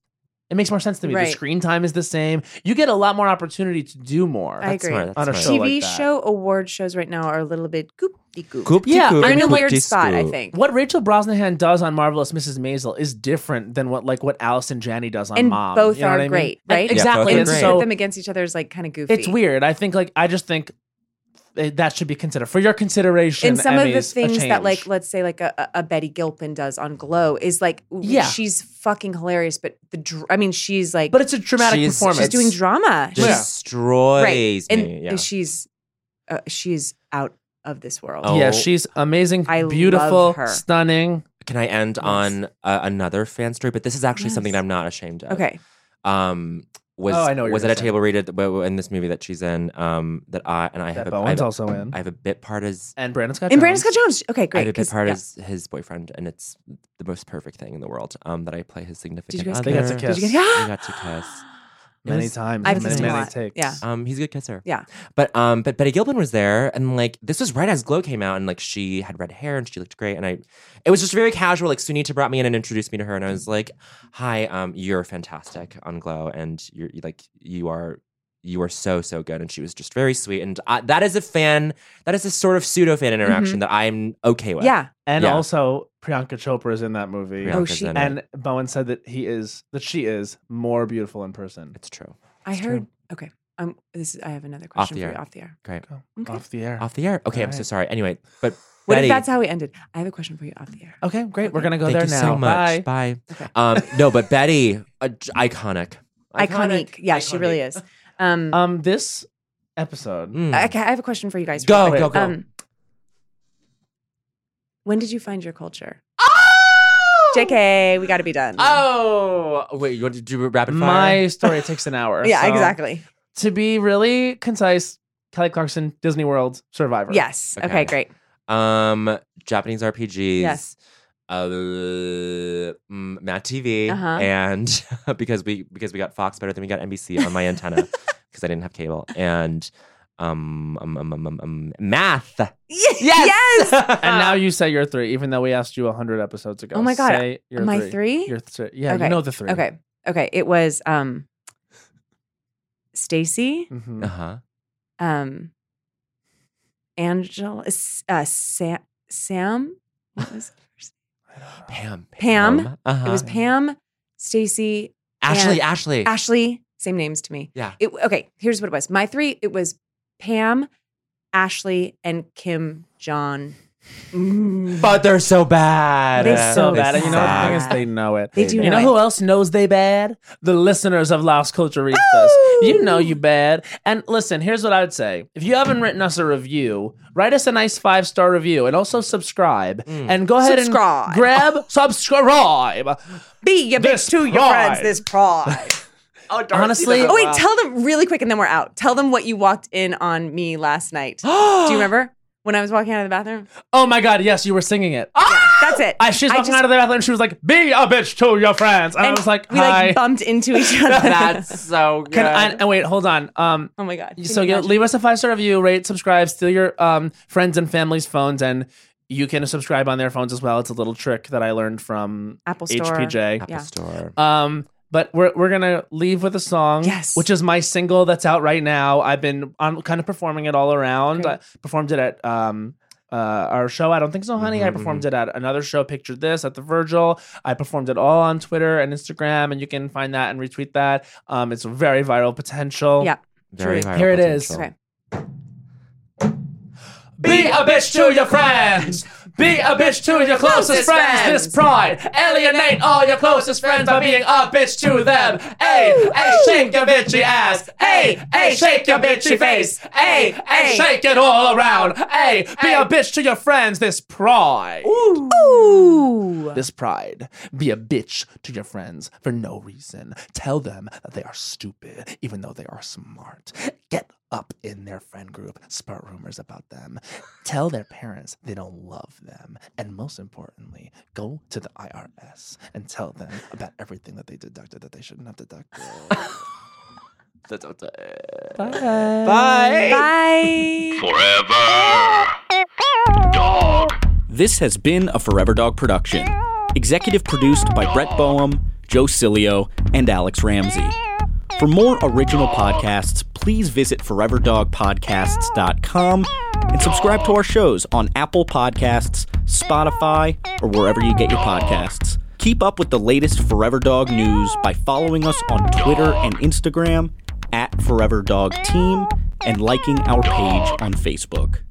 It makes more sense to me. Right. The screen time is the same. You get a lot more opportunity to do more. I That's agree. smart, that's On a smart. show T V like that. show award shows right now are a little bit goopy goop. Goop-de-goop Yeah, and They're in a weird goop-de-scoop. spot, I think. What Rachel Brosnahan does on Marvelous Missus Maisel is different than what like what Allison Janney does on And Mom. both You know are what I mean? great, And- right? Yeah, exactly. both are And great. so Put them against each other is like kind of goofy. it's weird. I think like I just think eh, that should be considered for your consideration. And some of the Emmys, a things that, like, change. let's say, like a, a- a Betty Gilpin does on Glow is like, w- Yeah. she's fucking hilarious. But the, dr- I mean, she's like, but it's a dramatic She's- performance. she's doing drama. Yeah. She's Destroys right, and me. Yeah. she's uh, she's out of this world. Oh. Yeah, she's amazing, I beautiful, love her. stunning. Can I end Yes. on uh, another fan story? But this is actually something Yes. that I'm not ashamed of. Okay, Um, was Oh, I know what you're was at gonna a say. table read at the, in this movie that she's in. Um, that I and I have That a, I Bowen's have, a, also in. I have a bit part as And Brandon Scott and Brandon Jones. Scott Jones. Okay, I great. have a bit 'cause- part yeah. as his boyfriend, and it's the most perfect thing in the world. Um, that I play his significant guys other. They got to Did kiss you get? We got to kiss. It many was- times. I've many, kissed him a many lot. takes. Yeah. Um, he's a good kisser. Yeah. But um, but Betty Gilpin was there, and like this was right as Glow came out, and like she had red hair and she looked great, and I, it was just very casual. Like Sunita brought me in and introduced me to her, and I was like, "Hi, um, you're fantastic on Glow, and you're like you are." You are so so good, and she was just very sweet, and I, that is a fan. That is a sort of pseudo fan interaction that I'm okay with. Yeah. And Yeah. also Priyanka Chopra is in that movie. Priyanka's Oh, she- in it. And Bowen said that he is that she is more beautiful in person. It's true. I It's heard. true. Okay. Um. This is. I have another Off question the for you air. off the air. Great. Okay. Off the air. Off the air. Okay, I'm so Right. sorry. Anyway, but What Betty, if that's how we ended? I have a question for you off the air. Okay, great. We're Okay. gonna go thank there you now. so much. Bye. Bye. Okay. Um, no, but Betty, uh, j- iconic. Iconic. Yeah, she really is. Um. Um, this episode. Mm. I, I have a question for you guys. Go, real quick. go, go. Um, when did you find your culture? Oh! J K, we got to be done. Oh, wait, you want to do rapid fire? My story takes an hour. yeah, so exactly. To be really concise, Kelly Clarkson, Disney World, Survivor. Yes. Okay. Okay. Great. Um, Japanese R P Gs. Yes. Uh, mm, Matt T V, Uh-huh. and because we because we got Fox better than we got N B C on my antenna because I didn't have cable, and um, um, um, um, um, um math. Yes. yes. And now you say your three, even though we asked you a hundred episodes ago. Oh my God. Say your Am I three. three? Your th- yeah, Okay. you know the three. Okay. Okay. It was um, Stacy, Mhm. Uh huh. um, Angela, uh, Sam, Sam. What was Pam. Pam. Uh-huh. it? Was Pam, Stacy, Ashley. and Ashley. Ashley. Same names to me. Yeah. It, okay. Here's what it was. My three. It was Pam, Ashley, and Kim John. But they're so bad. They're So They bad. And you know what the thing is? suck. They know it. They do You know know it. who else knows they bad? The listeners of Las Culturistas. Oh! You know you bad. And listen, here's what I would say. If you haven't written us a review, write us a nice five-star review and also subscribe. Mm. And go ahead Subscribe. and grab subscribe. Be a This bitch to your pride. friends. This pride. Oh, Honestly- Oh wait, tell them really quick, and then we're out. Tell them what you walked in on me last night. Do you remember when I was walking out of the bathroom? Oh my God, yes, you were singing it. That's it. I, she's I walking just- out of the bathroom and she was like, be a bitch to your friends. And, I was like, we hi. like bumped into each other. That's so good. Can I, and wait, hold on. Um, oh my god. Can so you you imagine? leave us a five star review, rate, subscribe, steal your um friends and family's phones, and you can subscribe on their phones as well. It's a little trick that I learned from Apple Store. H P J. Apple Yeah. Store. Um, but we're we're gonna leave with a song, Yes. which is my single that's out right now. I've been I'm kind of performing it all around. Great. I performed it at um. Uh, our show, I Don't Think So, Honey. I Mhm, performed it at another show, Picture This, at the Virgil. I performed it all on Twitter and Instagram, and you can find that and retweet that. Um, it's very viral potential. Yeah. Very True. viral Here it is. potential. Okay. Be a bitch to your friends. Be a bitch to your closest Closest friends. friends. This pride. Alienate all your closest friends by being a bitch to them. Hey, hey, shake your bitchy ass. Hey, hey, shake your bitchy face. Hey, hey, shake it all around. Hey, be a bitch to your friends. This pride. Ooh. This pride. Be a bitch to your friends for no reason. Tell them that they are stupid, even though they are smart. Get up in their friend group, spread rumors about them. Tell their parents they don't love them. And most importantly, go to the I R S and tell them about everything that they deducted that they shouldn't have deducted. That's what it- Bye. Bye. Bye. Forever Dog. This has been a Forever Dog production. Executive produced by Brett Boehm, Joe Cilio, and Alex Ramsey. For more original podcasts, please visit forever dog podcasts dot com and subscribe to our shows on Apple Podcasts, Spotify, or wherever you get your podcasts. Keep up with the latest Forever Dog news by following us on Twitter and Instagram at Forever Dog Team and liking our page on Facebook.